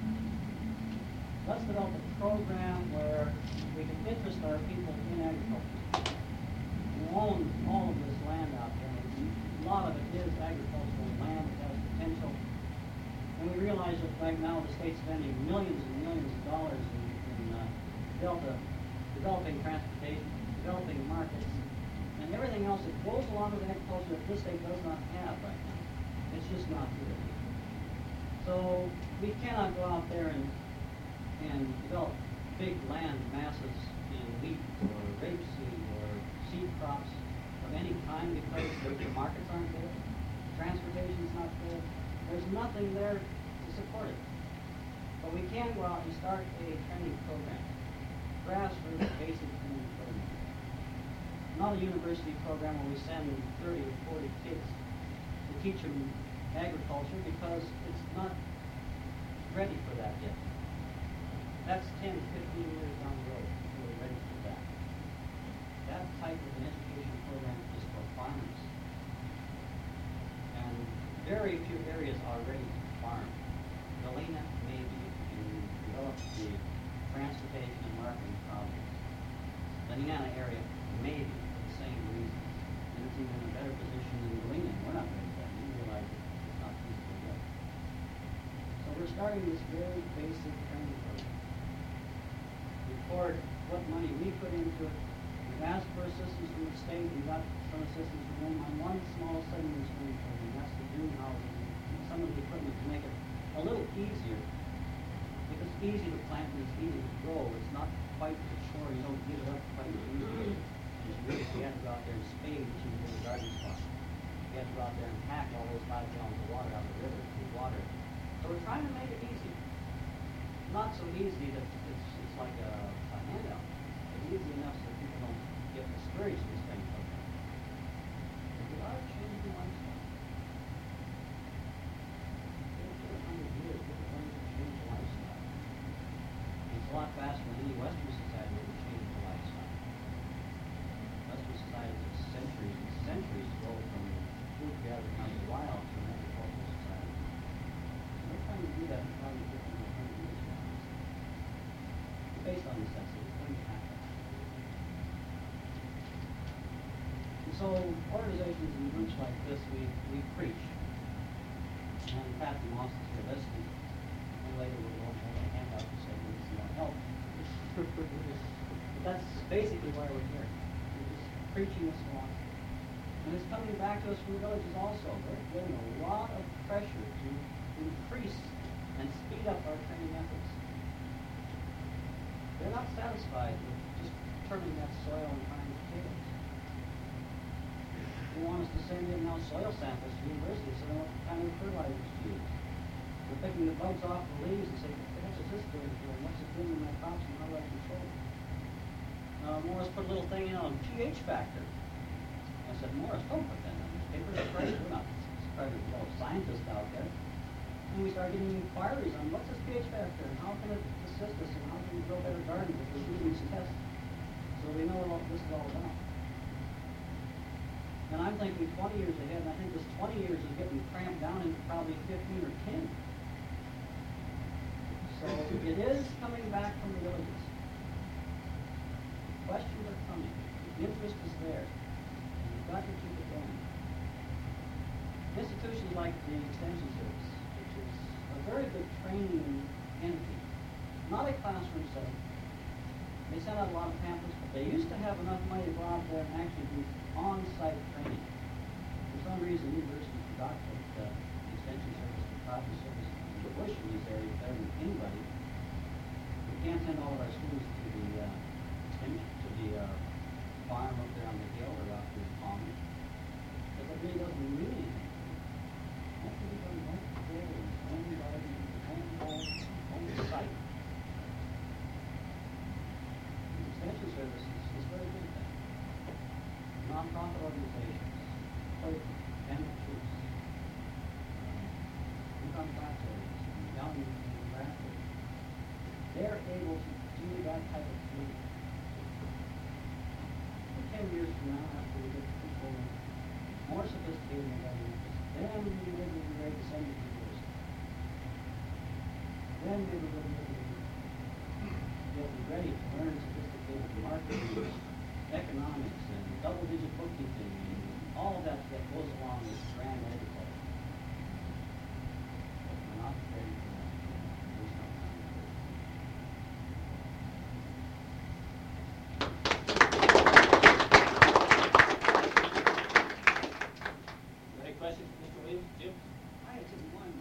Let's develop a program where we can interest our people in agriculture. We own all of this land out there. A lot of it is agricultural land. It has potential. And we realize that right now the state's spending millions and millions of dollars in developing transportation, developing markets, and everything else that goes along with agriculture that this state does not have right now. It's just not here. So we cannot go out there and develop big land masses in wheat or rapeseed or seed crops of any kind because the markets aren't there, transportation's not there, there's nothing there to support it. But we can go out and start a training program, grassroots basic training program. Not a university program where we send 30 or 40 kids to teach them agriculture because it's not ready for that yet. That's 10, 15 years down the road before we're ready for that. That type of an education program is for farmers. And very few areas are ready to farm. Galena, maybe, in the developed the transportation and marketing problems. The Indiana area, maybe for the same reasons, and it's even in a better position than New England. We're not ready for that. We realize that it's not feasible yet. So we're starting this very basic training program. Record what money we put into it. We've asked for assistance from the state. We got some assistance from them on one small segment of the training program. That's the June housing and some of the equipment to make it a little easier. Because it's easy to plant and it's easy to grow. It's not quite the chore. You don't give it up quite as easily as you do if you have to go out there and spade to get a garden spot. You have to go out there and pack all those 5 gallons of water out of the river to water. So we're trying to make it easy. Not so easy that it's like a handout, but easy enough so people don't get discouraged in this thing. But we are changing lifestyle. After 100 years, people are going to change the lifestyle. And it's a lot faster than any Western society would change the lifestyle. Western societies have centuries and centuries to go from food gathering out of the wild to an agricultural society. And we're trying to do that in probably 50 or 100 years now. Based on necessity, it's going to happen. And so organizations in groups like this, we preach. And Kathy wants us to listen. And later we'll hold a hand out and say we need some more help. But that's basically why we're here. We're just preaching this along. And it's coming back to us from the villages also. They're getting a lot of pressure to increase and speed up our training efforts. They're not satisfied with just turning that soil and trying potatoes. They want us to send in now soil samples to universities so they know what kind of fertilizers to use. We're picking the bugs off the leaves and saying, what is this doing here? What's it doing in my crops and how do I control it? Morris put a little thing in on pH factor. I said, Morris, don't put that in the newspaper. It's crazy. We're not scientists out there. And we started getting inquiries on what's this pH factor and how can it assist us and how can we grow better gardens if we're doing these tests. So we know what this is all about. And I'm thinking 20 years ahead, and I think this 20 years is getting cramped down into probably 15 or 10. So it is coming back from the villages. Questions are coming. The interest is there. And you've got to keep it going. Institutions like the Extension Service, which is a very good training entity, not a classroom setting. They send out a lot of pamphlets, but they used to have enough money to go out there and actually do on-site training. For some reason, universities forgot that the Extension Service, the Copy Service, the Bush was there better than anybody. We can't send all of our students to the farm up there on the hill or out to the pond, because it really doesn't mean anything. That's what we're going to do in home garden, home site. The Extension Service is very good at that. Non-profit organizations, Clayton, Family Troops, Yukon Plateaus, Young and Bradford, they're able to do that type of thing. 10 years from now, after we get people more sophisticated in government, then maybe we'll be ready to send them to university. Then maybe we'll be ready to learn sophisticated marketing, economics, and double-digit bookkeeping, and all that goes along with grand agriculture. But we're not ready for that. There's no time for it. Questions, Mr. Williams? Jim? I had just one.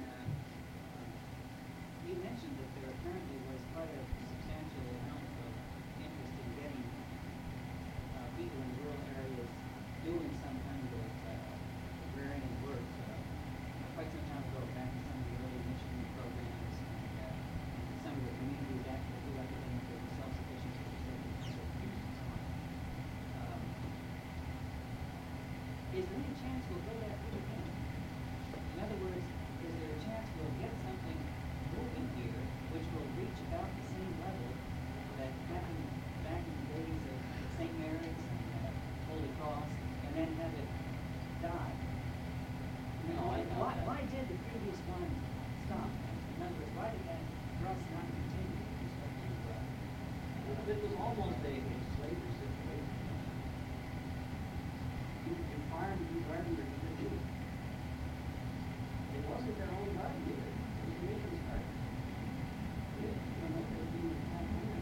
You mentioned that there apparently was quite a substantial amount of interest in getting people in rural areas doing some kind of agrarian work. Quite some time ago, back in some of the early mission programs, and some of the communities actually do everything for self-sufficiency, for certain and so on. Is there any chance we'll go that route again? In other words, is there a chance we'll get something moving here which will reach about the same level that happened back in the days of St. Mary's and Holy Cross, and then have it die? No, I doubt that. Why did the previous one stop? In other words, why did that thrust not continue? It was almost a slavery situation. You farmed, you gardened, or you didn't do it. It wasn't their own garden either. It was the nation's garden. They didn't know what they were doing with that land.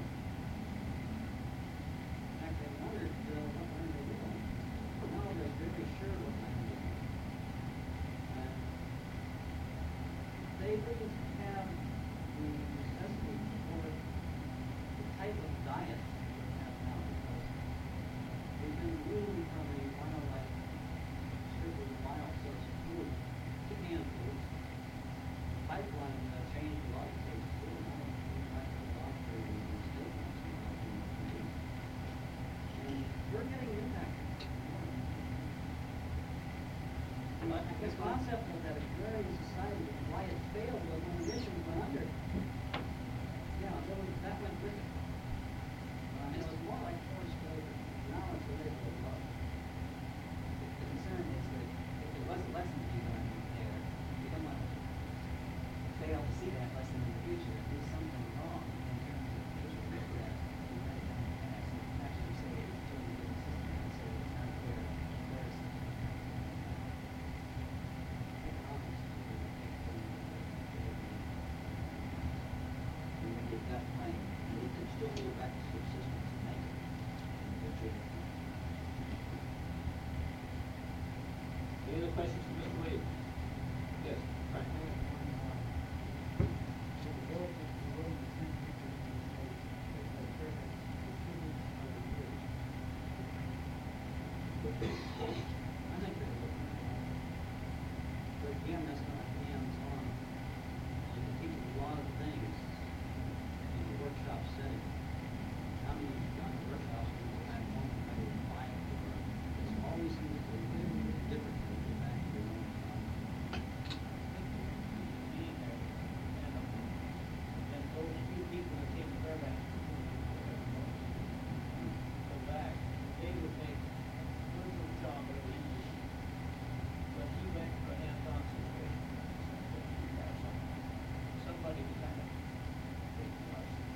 In fact, they wondered what land they were on. Now they're very sure what land they were on. They didn't have the necessity for the type of diet that we have now, because they've been moved from a wild-like, strictly wild source of food to canned foods. Pipeline changed a lot of things too. Now we might have gone for the steak once in a while in the food. And we're getting impacted. But this concept of that agrarian society, why it failed was when the missions went under. Yeah, that went with it. And it was more like forced labor. Now it's a labor of love. The concern is that if there was a lesson to be learned there, you don't want to fail to see that lesson in the future and do something wrong in terms of making it that we might have done in the past and actually say it's totally different system and say it's not fair comparison. And when you've got money, you can still go back to subsistence and make it. Any other questions from Mr. Williams? Yes, Frank. I think they're looking at it. But again, that's not hands-on. You can teach them a lot of things in a workshop setting. How many of you done workshops when you have home and ready to buy it? It's always seems to be different when you get back to your own time. And those few people that came to Fairbanks go back, they would make a good little job of it. But he went for a hands-on situation. Somebody to kind of take the license.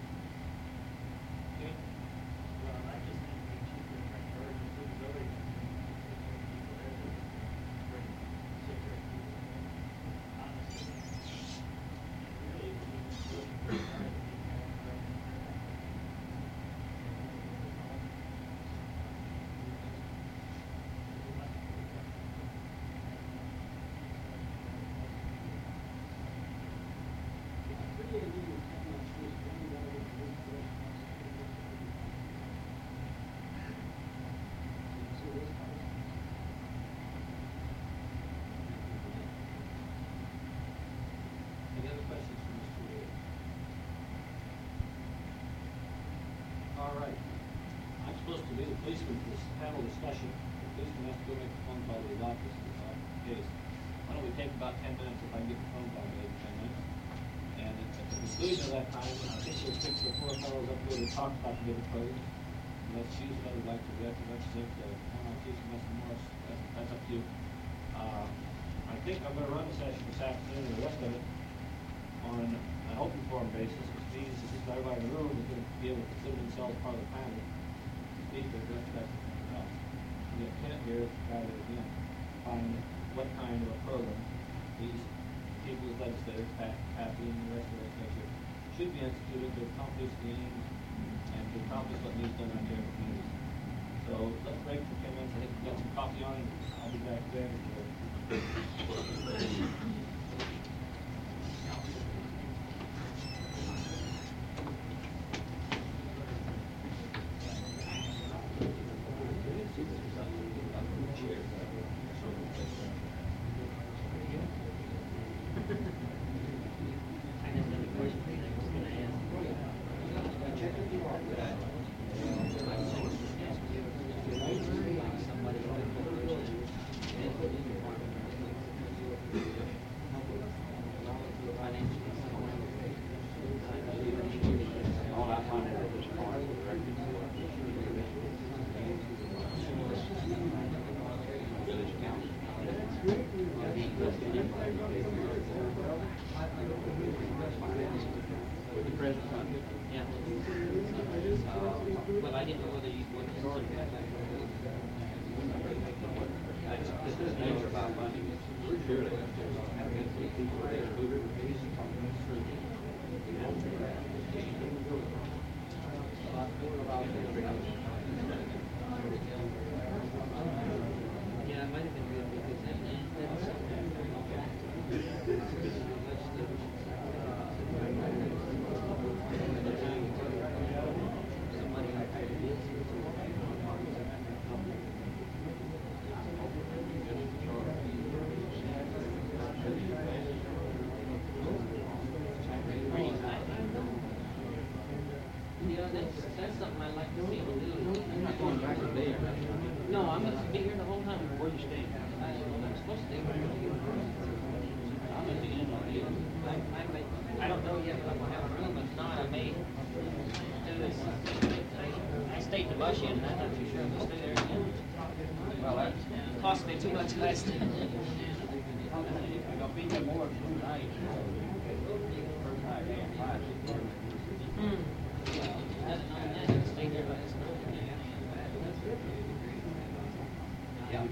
Okay. Well, I just think we cheaper and encourage the visibility and people there to bring sicker people in. Honestly, really, we need to look for the Pretty amazing how much this one guy with the big first wants to do this. So this house. Any other questions from Mr. Williams? All right. I'm supposed to be the policeman for this panel discussion. The policeman has to go make a phone call to his office in this case. Why don't we take about 10 minutes if I can get the phone call made in 10 minutes? And at the conclusion of that time, I think we'll pick the four fellows up here to talk about the different programs. And let's choose what we'd like to represent, Chief and Mr. Morris, that's up to you. I think I'm gonna run the session this afternoon, and the rest of it, on an open forum basis, which means that just everybody in the room is gonna be able to consider themselves part of the panel. Speak their direct message. We have Kent here, rather again, find what kind of a program these people as legislators, Patty and the rest of the legislature, should be instituted to accomplish the aims and to accomplish what needs done out there in the community. So let's break for 10 minutes. I think we've got some coffee on, and I'll be back there. With the president. Yeah. Well, I didn't know whether you would. This is nature about funding. Surely, people there who Yeah, it might have been good because that's something I'd like to see them do. I'm not going back to there. No, I'm gonna be here the whole time. Where you staying? I'm supposed to stay right here. I'm at the end of the year. I don't know yet, but I'm gonna have a room. If not, I may do this. I stayed the bus in, and I'm not too sure if I'll stay there again. Well, that's. Cost me too much last time. I'll be there more than tonight. First night, and five. Stay there last night. Yeah.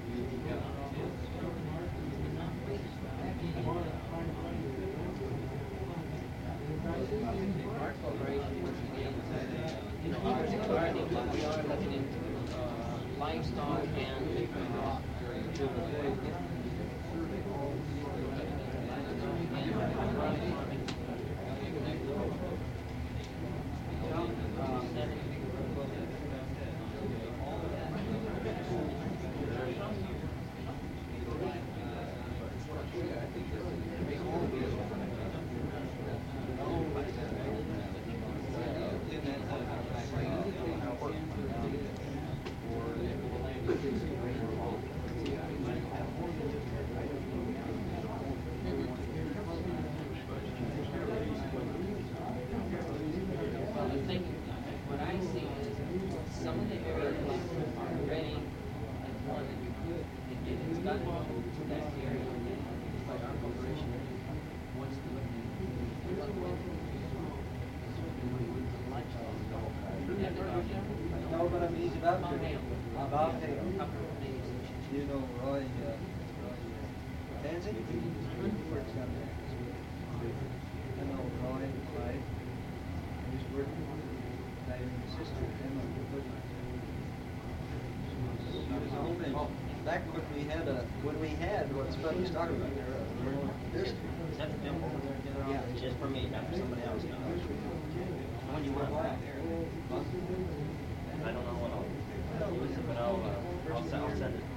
Our corporation, you know, our society, we are looking into livestock and I think what I see is some of the areas are ready and one that you could, it's got to go to that area. It's like our corporation wants to look at. No, but I mean, he's about to. About Hale. You know Roy Tansey? He works down there. I know Roy and Clyde. He's working. I have a sister, Emma. Back when we had what Spud was talking about there, this. Is that the film over there? Yeah. It's just for me, not for somebody else. When you went back there? I don't know what I'll use it, but I'll send it.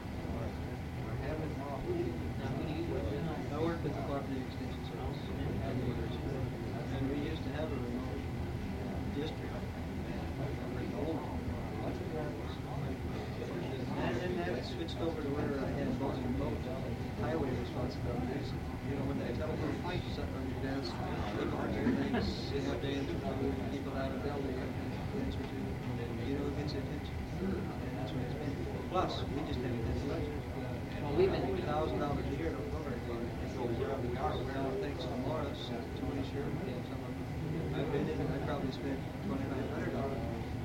I work with the Cooperative Extension Service. And we used to have a remote district. And then that switched over to where I had both remote highway responsibilities. You know, when they telephone fights something on your desk, people are doing things, people out of building, answer to, you know, who gets attention. And that's what it's been. Plus, we just haven't had the budget. Well, we've been $1,000 a year don't go very far. We are, we're now thanks to Morris, Tony Sherman, and some of them. I've been in, I probably spent $2,900.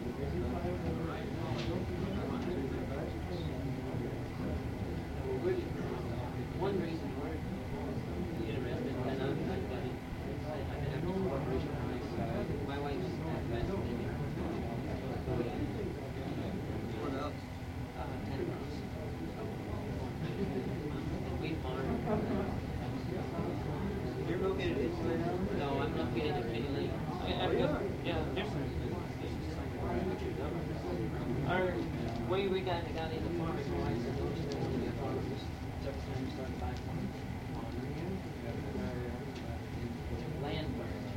one reason we're interested, and I've been at the corporation, my wife's invested in it. What else? 10 months. And we farm. You're located in Italy now? No, I'm not getting it really. Yeah, different. Our way we got into farming, my wife said, don't you know, we get farmers. Every time we start buying farming. Land burns.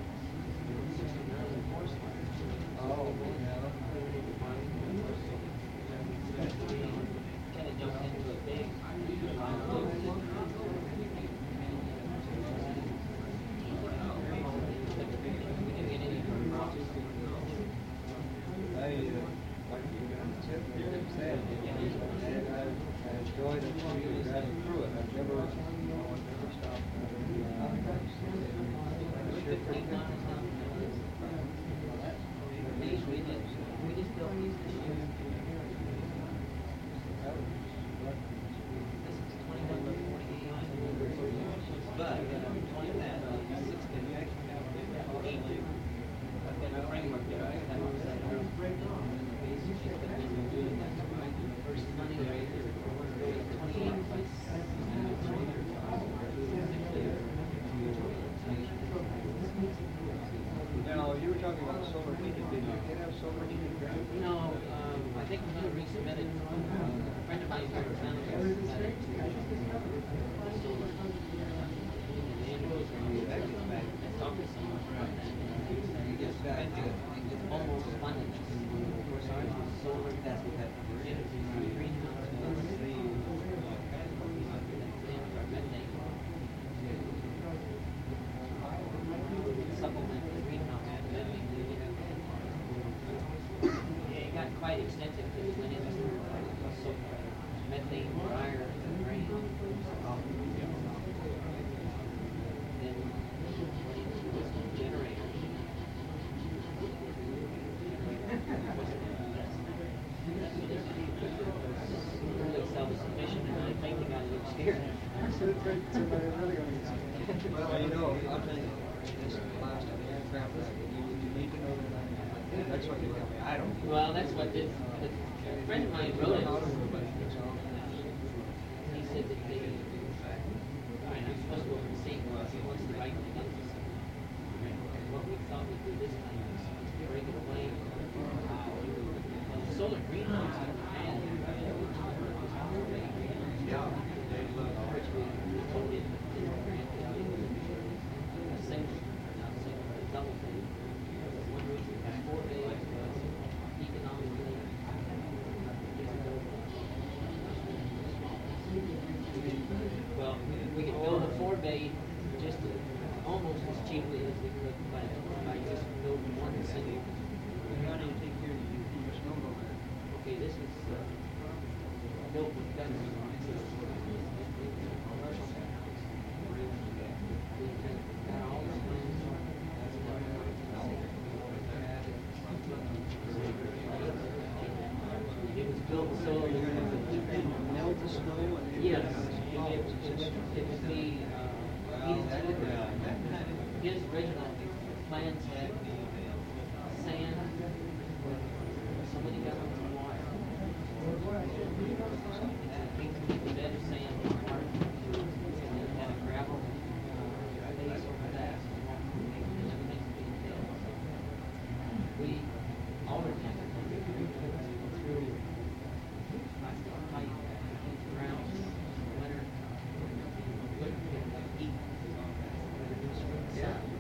Oh, yeah. Kind of jumped into a big. I enjoyed it driving through it. I've never really gonna get sick. Well, you know, I'll tell you, this last aircraft, you need to know that. That's what you tell me. I don't. Well, that's what this, a friend of mine wrote it. He said that they, and I'm supposed to go over and see what's the right thing. What we thought we'd do this time is break it away. Solar greenhouse and which we told it a single, not a single, but a double thing. One reason it was 4 days was economically well, we could build a 4-bay just almost as cheaply as we could by just building one single. How do you take care of your snow over there? Okay, this is built with guns. It was built so Melt the snow and yes, it would be his original plans had sand, so many gallons of water. A bed of sand and water, and then had a gravel base over that, and everything's being built. We alternated through plastic pipe into the ground in the winter, put heat. Yeah.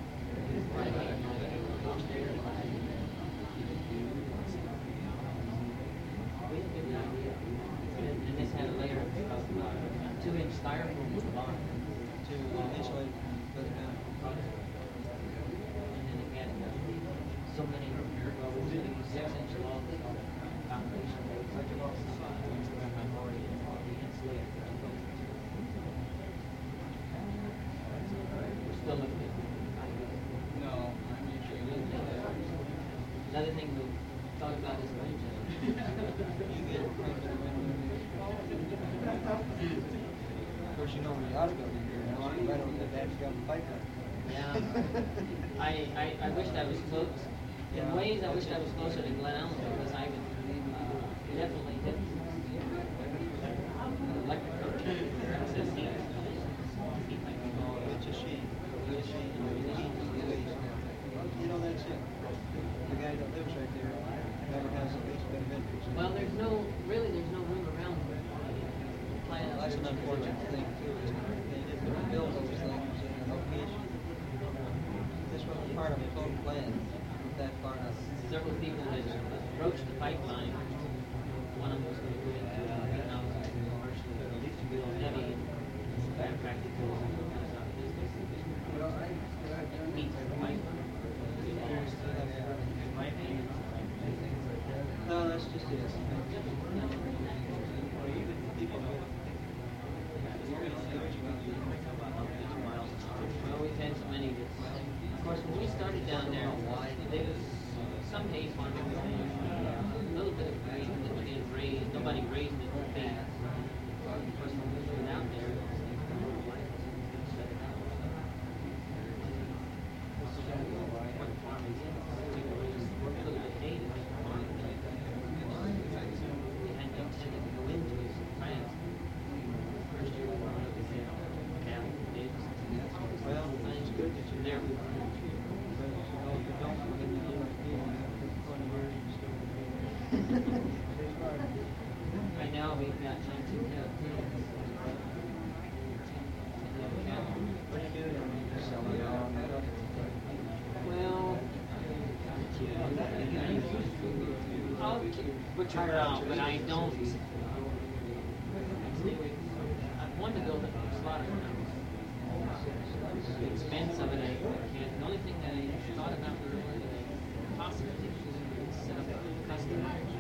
And this had a layer of 2-inch styrofoam with a bottom to insulate further down. and then it had so many 6-inch long foundation we're still looking at No, I mean, another thing we thought about is range. you get it cranked to the window. Of course, you know where you ought to go in here, now, right over the dad's got the pipeline. Yeah. I wished I was close. In ways, I wished I was closer to Glen Ellen because I would definitely hit electric current. Access heat. It's a shame. It's a shame. You know, that's it. The guy that lives right there never has the least bit of interest. Well, there's no room around the plant. Well, that's an unfortunate thing too, is they didn't build those things in the location. This wasn't part of the total plan, that part of. Several people that approached the pipeline. One of them was going to go into greenhouses and commercially build heavy and practical heat the pipeline. No, that's just it. Well, we've had so many that, of course, when we started down there, there was some hay farming, a little bit of grain that went in raised, nobody raised it for feed. Of course, when we went out there, what farming is, people raised a little bit of hay to make the farm. And they tended to go into his plants. First year we were looking at cattle, pigs. Well, it's good that you're There. Right now we've got 19 cattle. What do you do? Just sell it all. Well, I'll butcher her out, but I don't. I want to build a slaughterhouse. The expense of it, I can't. The only thing that I thought about was possibly set up a custom operation.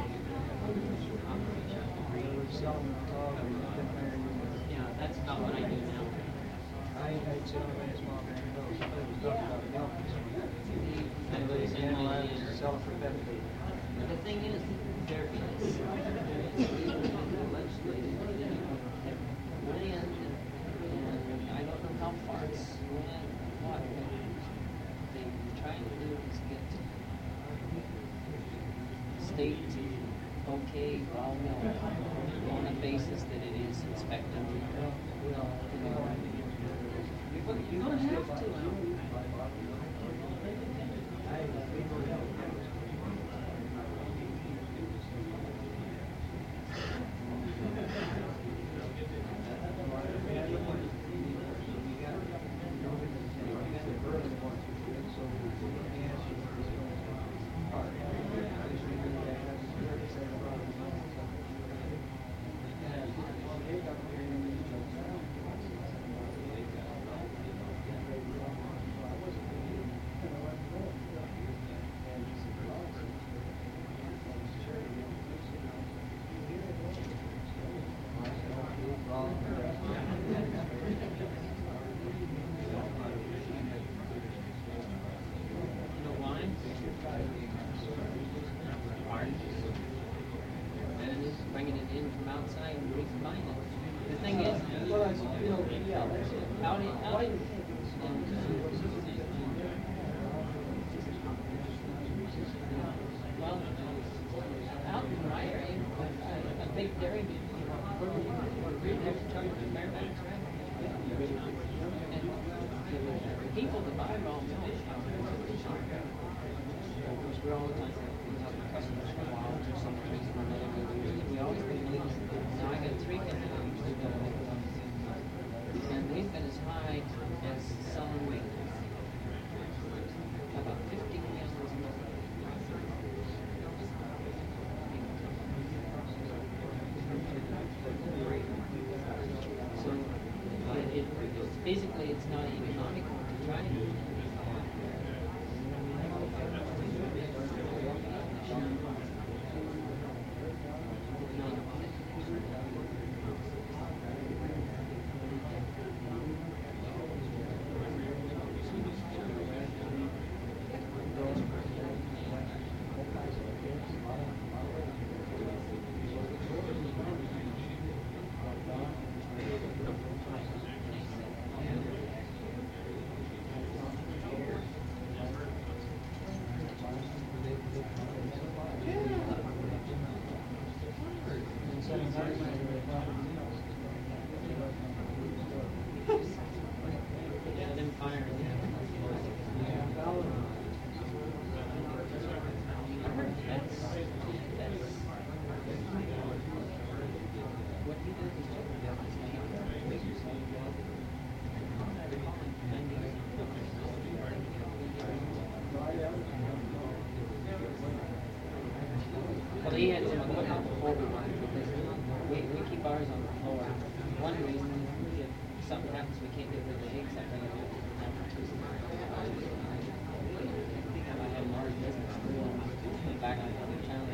Yeah, that's about what I do now. I sit on a small man goes. I was talking about milk. I would send all that in. Sell it for $50. But the thing is, there is legislative. state to okay ball mill on the basis that it is inspected. You don't have to. Bringing it in from outside and recombine it. The thing is, out in my area, a big dairy Fairbanks, and people that buy raw milk, because we're all the time customers for a while for some reason or another. We always been leaving. Now I got 3 canoes, and we've been as high as selling about 50 gallons of milk. So basically it's not economical to try to do it. Well, he had some equipment before we went, because we keep ours on the floor. One reason, if something happens, we can't get rid of the eggs after we do it. I had a large business back on the channel.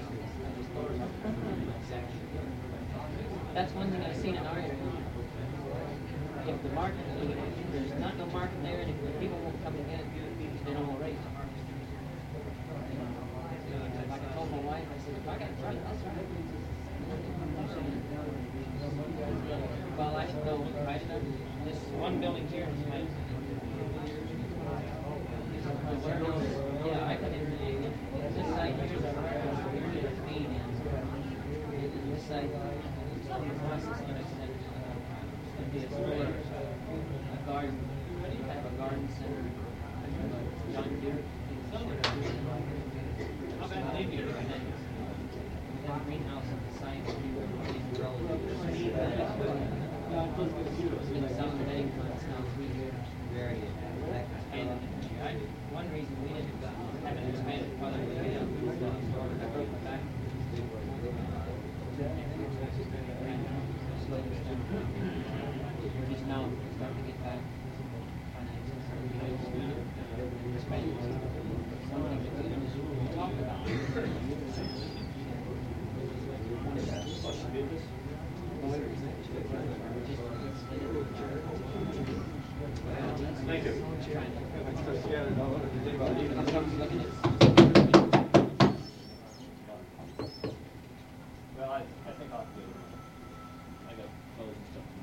That's one thing I've seen in our area. If the market, if there's not no market there, and if the people won't come to get it, they don't will raise. Like I told my wife, I said, if I got to try this, well, I should go right up. This one building here is my. Yeah, I could. This side here is our warehouse. Here is the feed in. This side, the process going to extend. It'd be a split, a garden, kind of a garden center. John Deere. How about Libya? We have a greenhouse at the site. It's been selling bedding plants now 3 years. And one reason we haven't expanded farther than we have is I broke my back. We're just now starting to get back finances. Something that we talk about. Thank you. Well, I think I'll have to do it. I got clothes and stuff.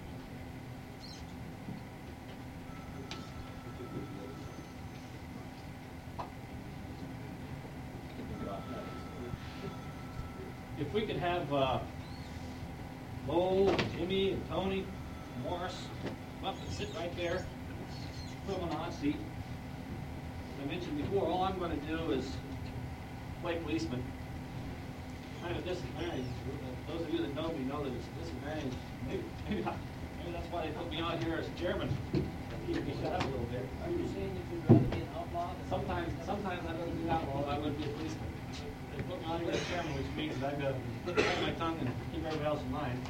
if we could have Lowell, Jimmy, and Tony, and Morris come up and sit right there, put them on the hot seat. As I mentioned before, all I'm going to do is play policeman. Kind of disadvantage. Those of you that know me know that it's a disadvantage. Maybe that's why they put me on here as chairman. Keep me shut up a little bit. Are you saying that you'd rather be an outlaw? Sometimes I don't do that well. I would be a policeman. They put me on here as chairman, which means that I've got to hold my tongue and keep everybody else in line.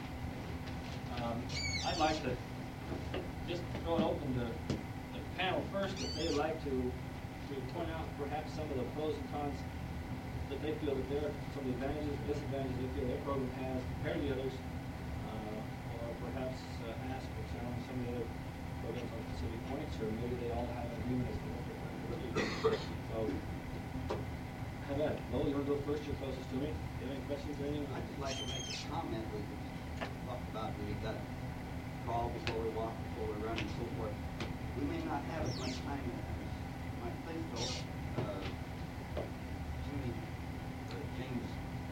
I'd like to just throw it open to the panel first, if they'd like to point out perhaps some of the pros and cons that they feel that some of the advantages, disadvantages they feel their program has compared to the others, or perhaps ask or challenge some of the other programs on specific points, or maybe they all have an agreement as to what they're trying to do. So, how about it? Lowell, you want to go first? You're closest to me. Do you have any questions or anything? I'd just like to make a comment. We talked about we've got to crawl before we walk, before we run, and so forth. We may not have as much time as might think, though. James,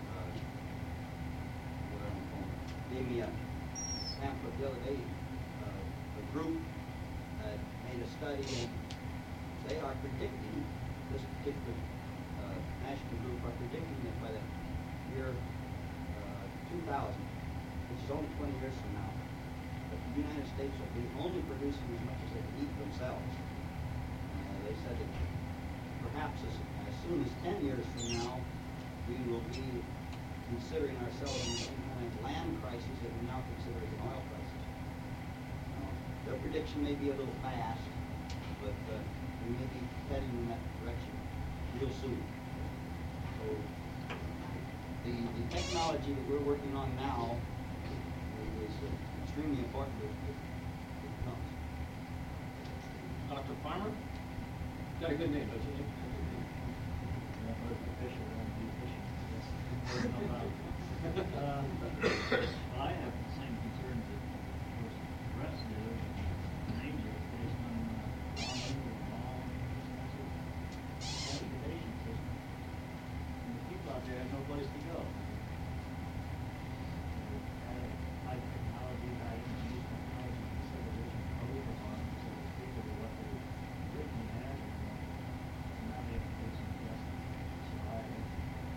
whatever I'm calling it, gave me a pamphlet the other day. A group made a study, and they are predicting, this particular national group are predicting that by the year 2000, which is only 20 years from now, that the United States will be only producing as much as they can eat themselves. They said that perhaps as soon as 10 years from now, we will be considering ourselves in the same kind of land crisis that we now consider as an oil crisis. Their prediction may be a little fast, but we may be heading in that direction real soon. So the technology that we're working on now is extremely important as it comes. Dr. Farmer? Got a good name, don't you? Well, I have the same concerns that, of course, the rest do. Danger based on long, expensive transportation system. And the people out there have no place to go. High technology, high energy technology, civilization overrun, so to speak, of what they originally had. And now they have to face some adjustment to survive it.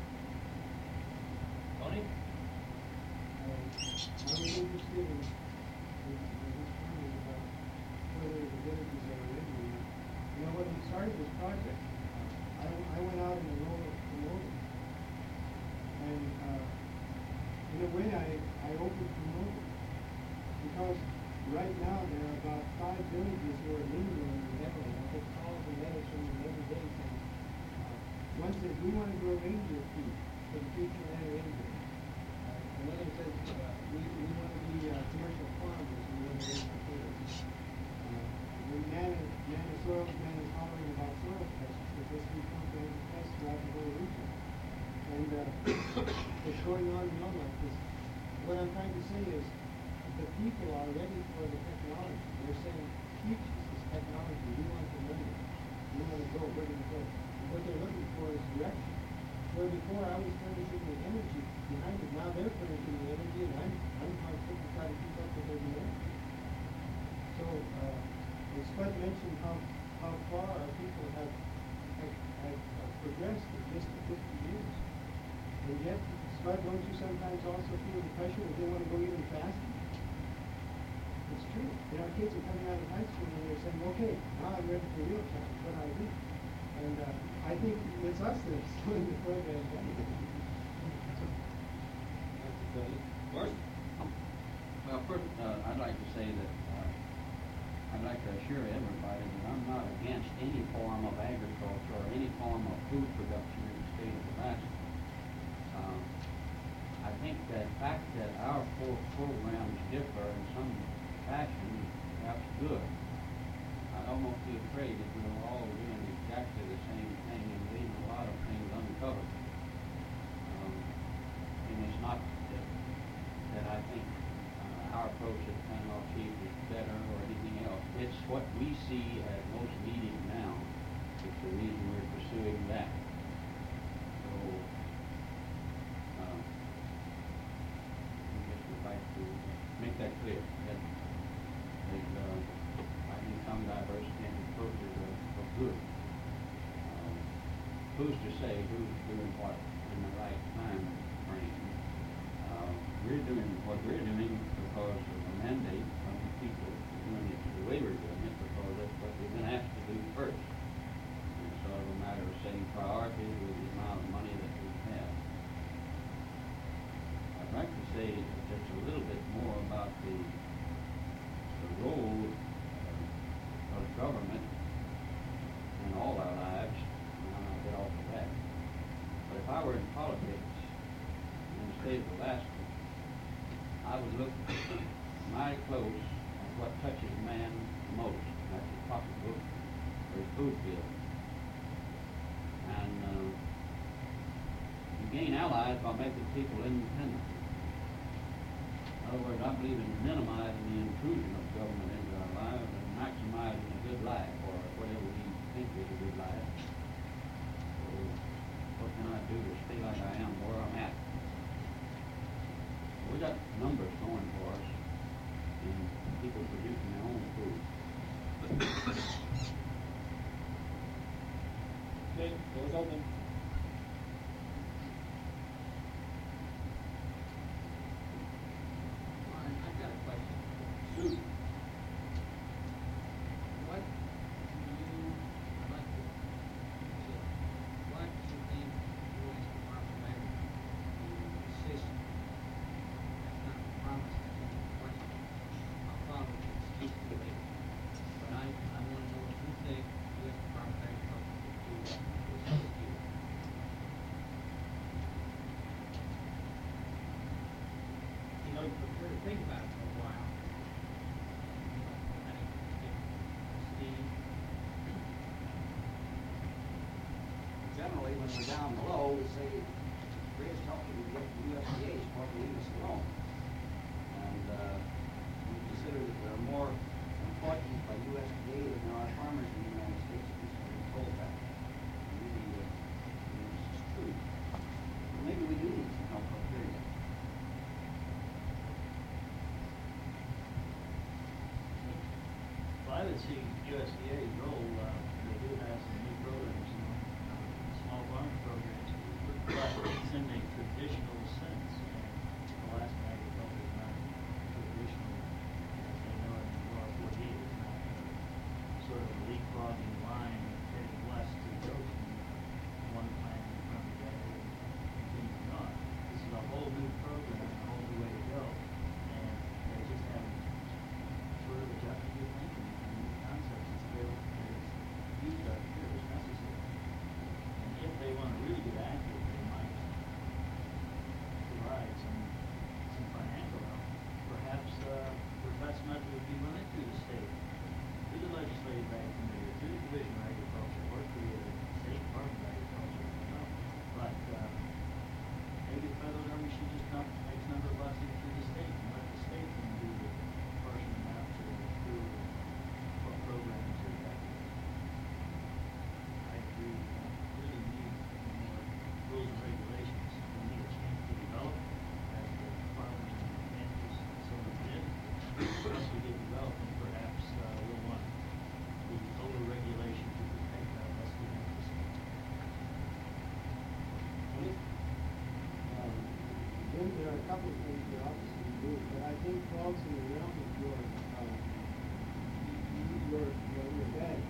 Tony? I was interested in this comment about whether the villages are ready or not. You know, when we started this project, I went out in the lower promoted. And in a way, I opened promoted. Because right now, there are about 5 villages who are legal in the Netherlands. I get calls and letters from them every day saying, one says, we want to grow reindeer feed for the future land reindeer. Another says, we want to be commercial farmers, we want to raise potatoes. Soil man is hollering about soil pests, because this will come to pests throughout the whole region. And it's going on and on like this. What I'm trying to say is, the people are ready for the technology. They're saying, teach us this technology, we want to learn it. We want to go, we're going to go. And what they're looking for is direction. Where before I was furnishing the energy behind it, now they're furnishing the energy, and I'm constantly trying to keep up with their demand. So, Spud mentioned how far our people have progressed in just 50 years. And yet, Spud, don't you sometimes also feel the pressure that they want to go even faster? It's true. You know, our kids are coming out of high school and they're saying, okay, now I'm ready for real challenge. What do I do? And I think it's us that's doing the program down. Morris? Well, first, I'd like to say that I'd like to assure everybody that I'm not against any form of agriculture or any form of food production in the state of Nebraska. I think the fact that our four programs differ in some fashion is perhaps good. I'd almost be afraid that we were all doing exactly the same thing and leaving a lot of things uncovered. And it's not that I think our approach at Panama Chief is better or anything else. It's what we see as most needed now. It's the reason we're pursuing that. So, clear. I think some diversity and approaches are good. Who's to say who's doing what in the right time frame? We're doing what we're doing because of a mandate from the people. We're doing it the way we're doing it because that's what we've been asked to do first. It's sort of a matter of setting priorities with the amount of money that we have. I'd like to say just a little bit more about the role of government in all our lives, and I'll get off of that. But if I were in politics in the state of Alaska, I would look mighty close at what touches a man the most. That's his pocketbook or his food bill. And you gain allies by making people independent. In other words, I believe in minimizing the intrusion of government into our lives and maximizing a good life, or whatever we think is a good life. So, what can I do to stay like I am where I'm at? We got numbers going for us, and people producing their own food. Okay, doors open. I've got a question. Sue. What do you, I'd like to consider, what do you think U.S. Department of Agriculture will assist? That's not a promise, that's only a question. I'll follow the excuse you later. But I want to know what you think U.S. Department of Agriculture will do to assist you. You know, you prefer to think about it for a while. Steve? Generally, when we're down below, we say, greatest help we can get from USDA is for leave us alone. And we consider that there are more employees by USDA than there are farmers in the United States. At least we've been told that. And maybe this is true. But maybe we do need some help up here yet. Well, I would see USDA's role, they do have some new programs, small farm programs, but it's in the traditional sense. Alaska agriculture is not traditional, as they know it in the Law 48, it's not sort of a leapfrogging line heading west to the ocean, one plant in front of the other, and continuing on. This is a whole new program, a whole new way to go, and they just haven't sort of adjusted their thinking and new concepts that's available, that's used out here is necessary. And if they want to really get active, they might provide some financial help. Perhaps Professor Nutt would be willing to the state, to the legislative branch committee, to the Division of Agriculture, or to the State Department of Agriculture, I don't know. But maybe the federal government should just dump X number of bucks into the state and let the state then do the portioning out to approve what programs are effective. I agree, we really need more rules and regulations. We need a chance to develop as the farmers and ranchers sort of did. Once we get developing, perhaps we'll want the over-regulation to protect our less good interests. Jim, there are a couple of things you're obviously do, but I think falls in the realm of your bag.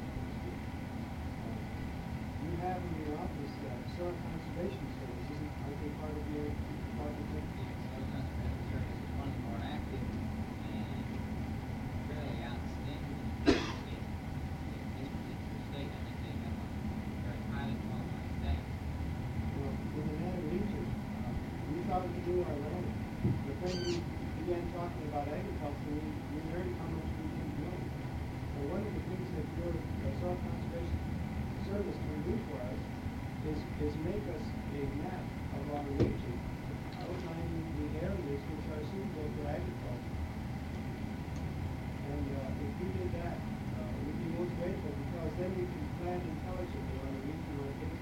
You have in your office soil conservation services, aren't they part of your department? Soil Conservation Service is much more active and fairly outstanding in this particular state. I think they have a very highly qualified staff. Well, in the Nether region, we thought we could do our own. But then we began talking about agriculture, we learned how much we can do. So one of the things that your soil conservation service can do for us is make us a map of our region, outlining the areas which are suitable for agriculture. And if we did that, we'd be most grateful, because then we can plan intelligently on a regional basis.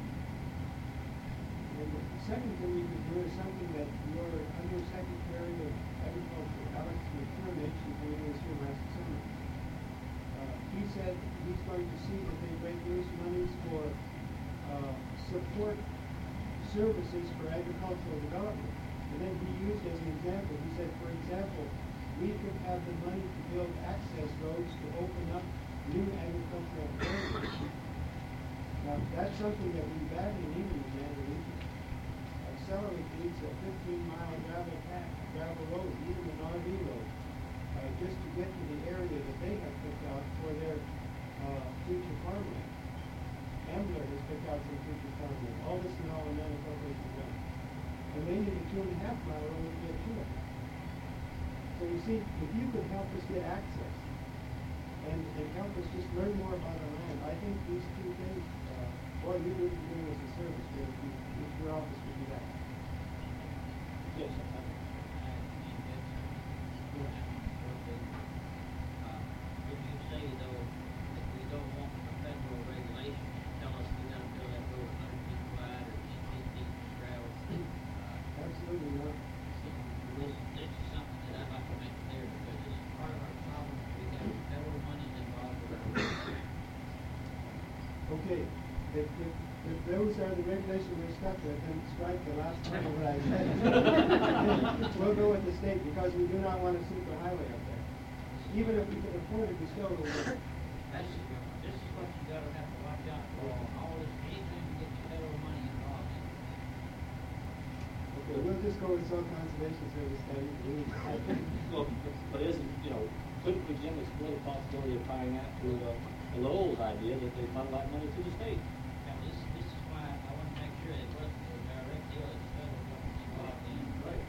And the second thing we could do is something that your Undersecretary of Agriculture Alex McCormick, who was here last summer. He said he's going to see that they break loose monies for support services for agricultural development. And then he used as an example, he said, for example, we could have the money to build access roads to open up new agricultural areas. Now, that's something that we badly need in the Andalusia. Celery needs a 15-mile gravel road, even an RV road, just to get to the area that they have picked out for their future farmland. Ambler has picked out some future farmland. All this now and then is done. And they need a 2.5-mile road to get to it. So you see, if you could help us get access and help us just learn more about our land, I think these two things, boy, you would be doing us a service if your office would do that. Yes, Would you say, though, that we don't want the federal regulations to tell us we gotta build that road 100 feet wide or 10 feet deep with gravel? Absolutely not. This is something that I'd like to make clear, because this is part of our problem. We got federal money involved with it. Okay, if those are the regulations we're stuck with, then strike the last part of what I said. We'll go with the state, because we do not want a super highway up there. Even if we could afford it, we still will work. This is what you gotta have to watch out for, all this, anything to get the federal money involved in. Okay, we'll just go with Soil Conservation Service study. Well, but isn't, couldn't we, Jim, explore the possibility of tying that to the Lowell's idea that they fund that money to the state? Now, this is why I want to make sure it wasn't a direct deal that the federal government involved in. Right.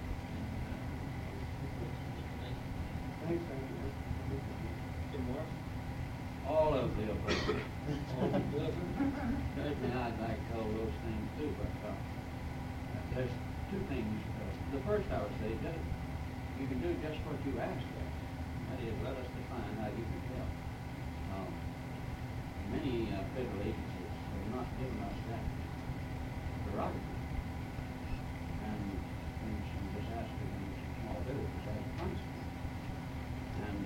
Thanks, Randy. Tim Morris? All of the above. All good. Certainly, I'd like to hold those things too, but there's two things. The first, I would say, that you can do just what you asked for. That is, let us define how you can help. Many federal agencies have not given us that prerogative. And you just ask for some small villages as a consequence. And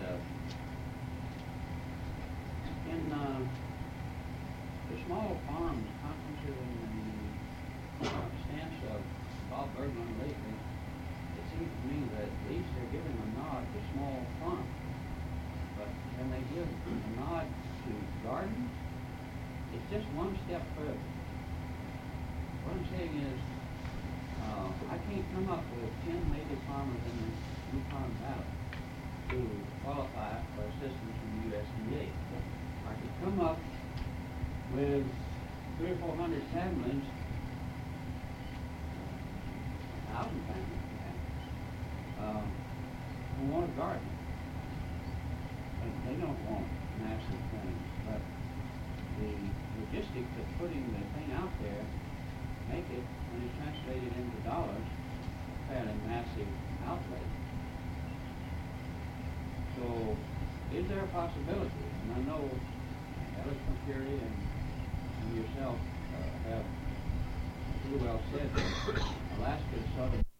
in the small farms conferences and the stance of Bob Bergman lately, it seems to me that at least they're giving a nod to small farms. But can they give a nod to gardens? It's just one step further. What I'm saying is, I can't come up with 10 native farmers in the Yukon Valley to qualify for assistance from the USDA. I could come up with 300 or 400 families, 1,000 families perhaps, who want a garden. They don't want massive things, but the logistics of putting the thing out there make it, when it's translated into dollars, a fairly massive outlay. So, is there a possibility? And I know Ellis McCurry and yourself have pretty well said that Alaska's southern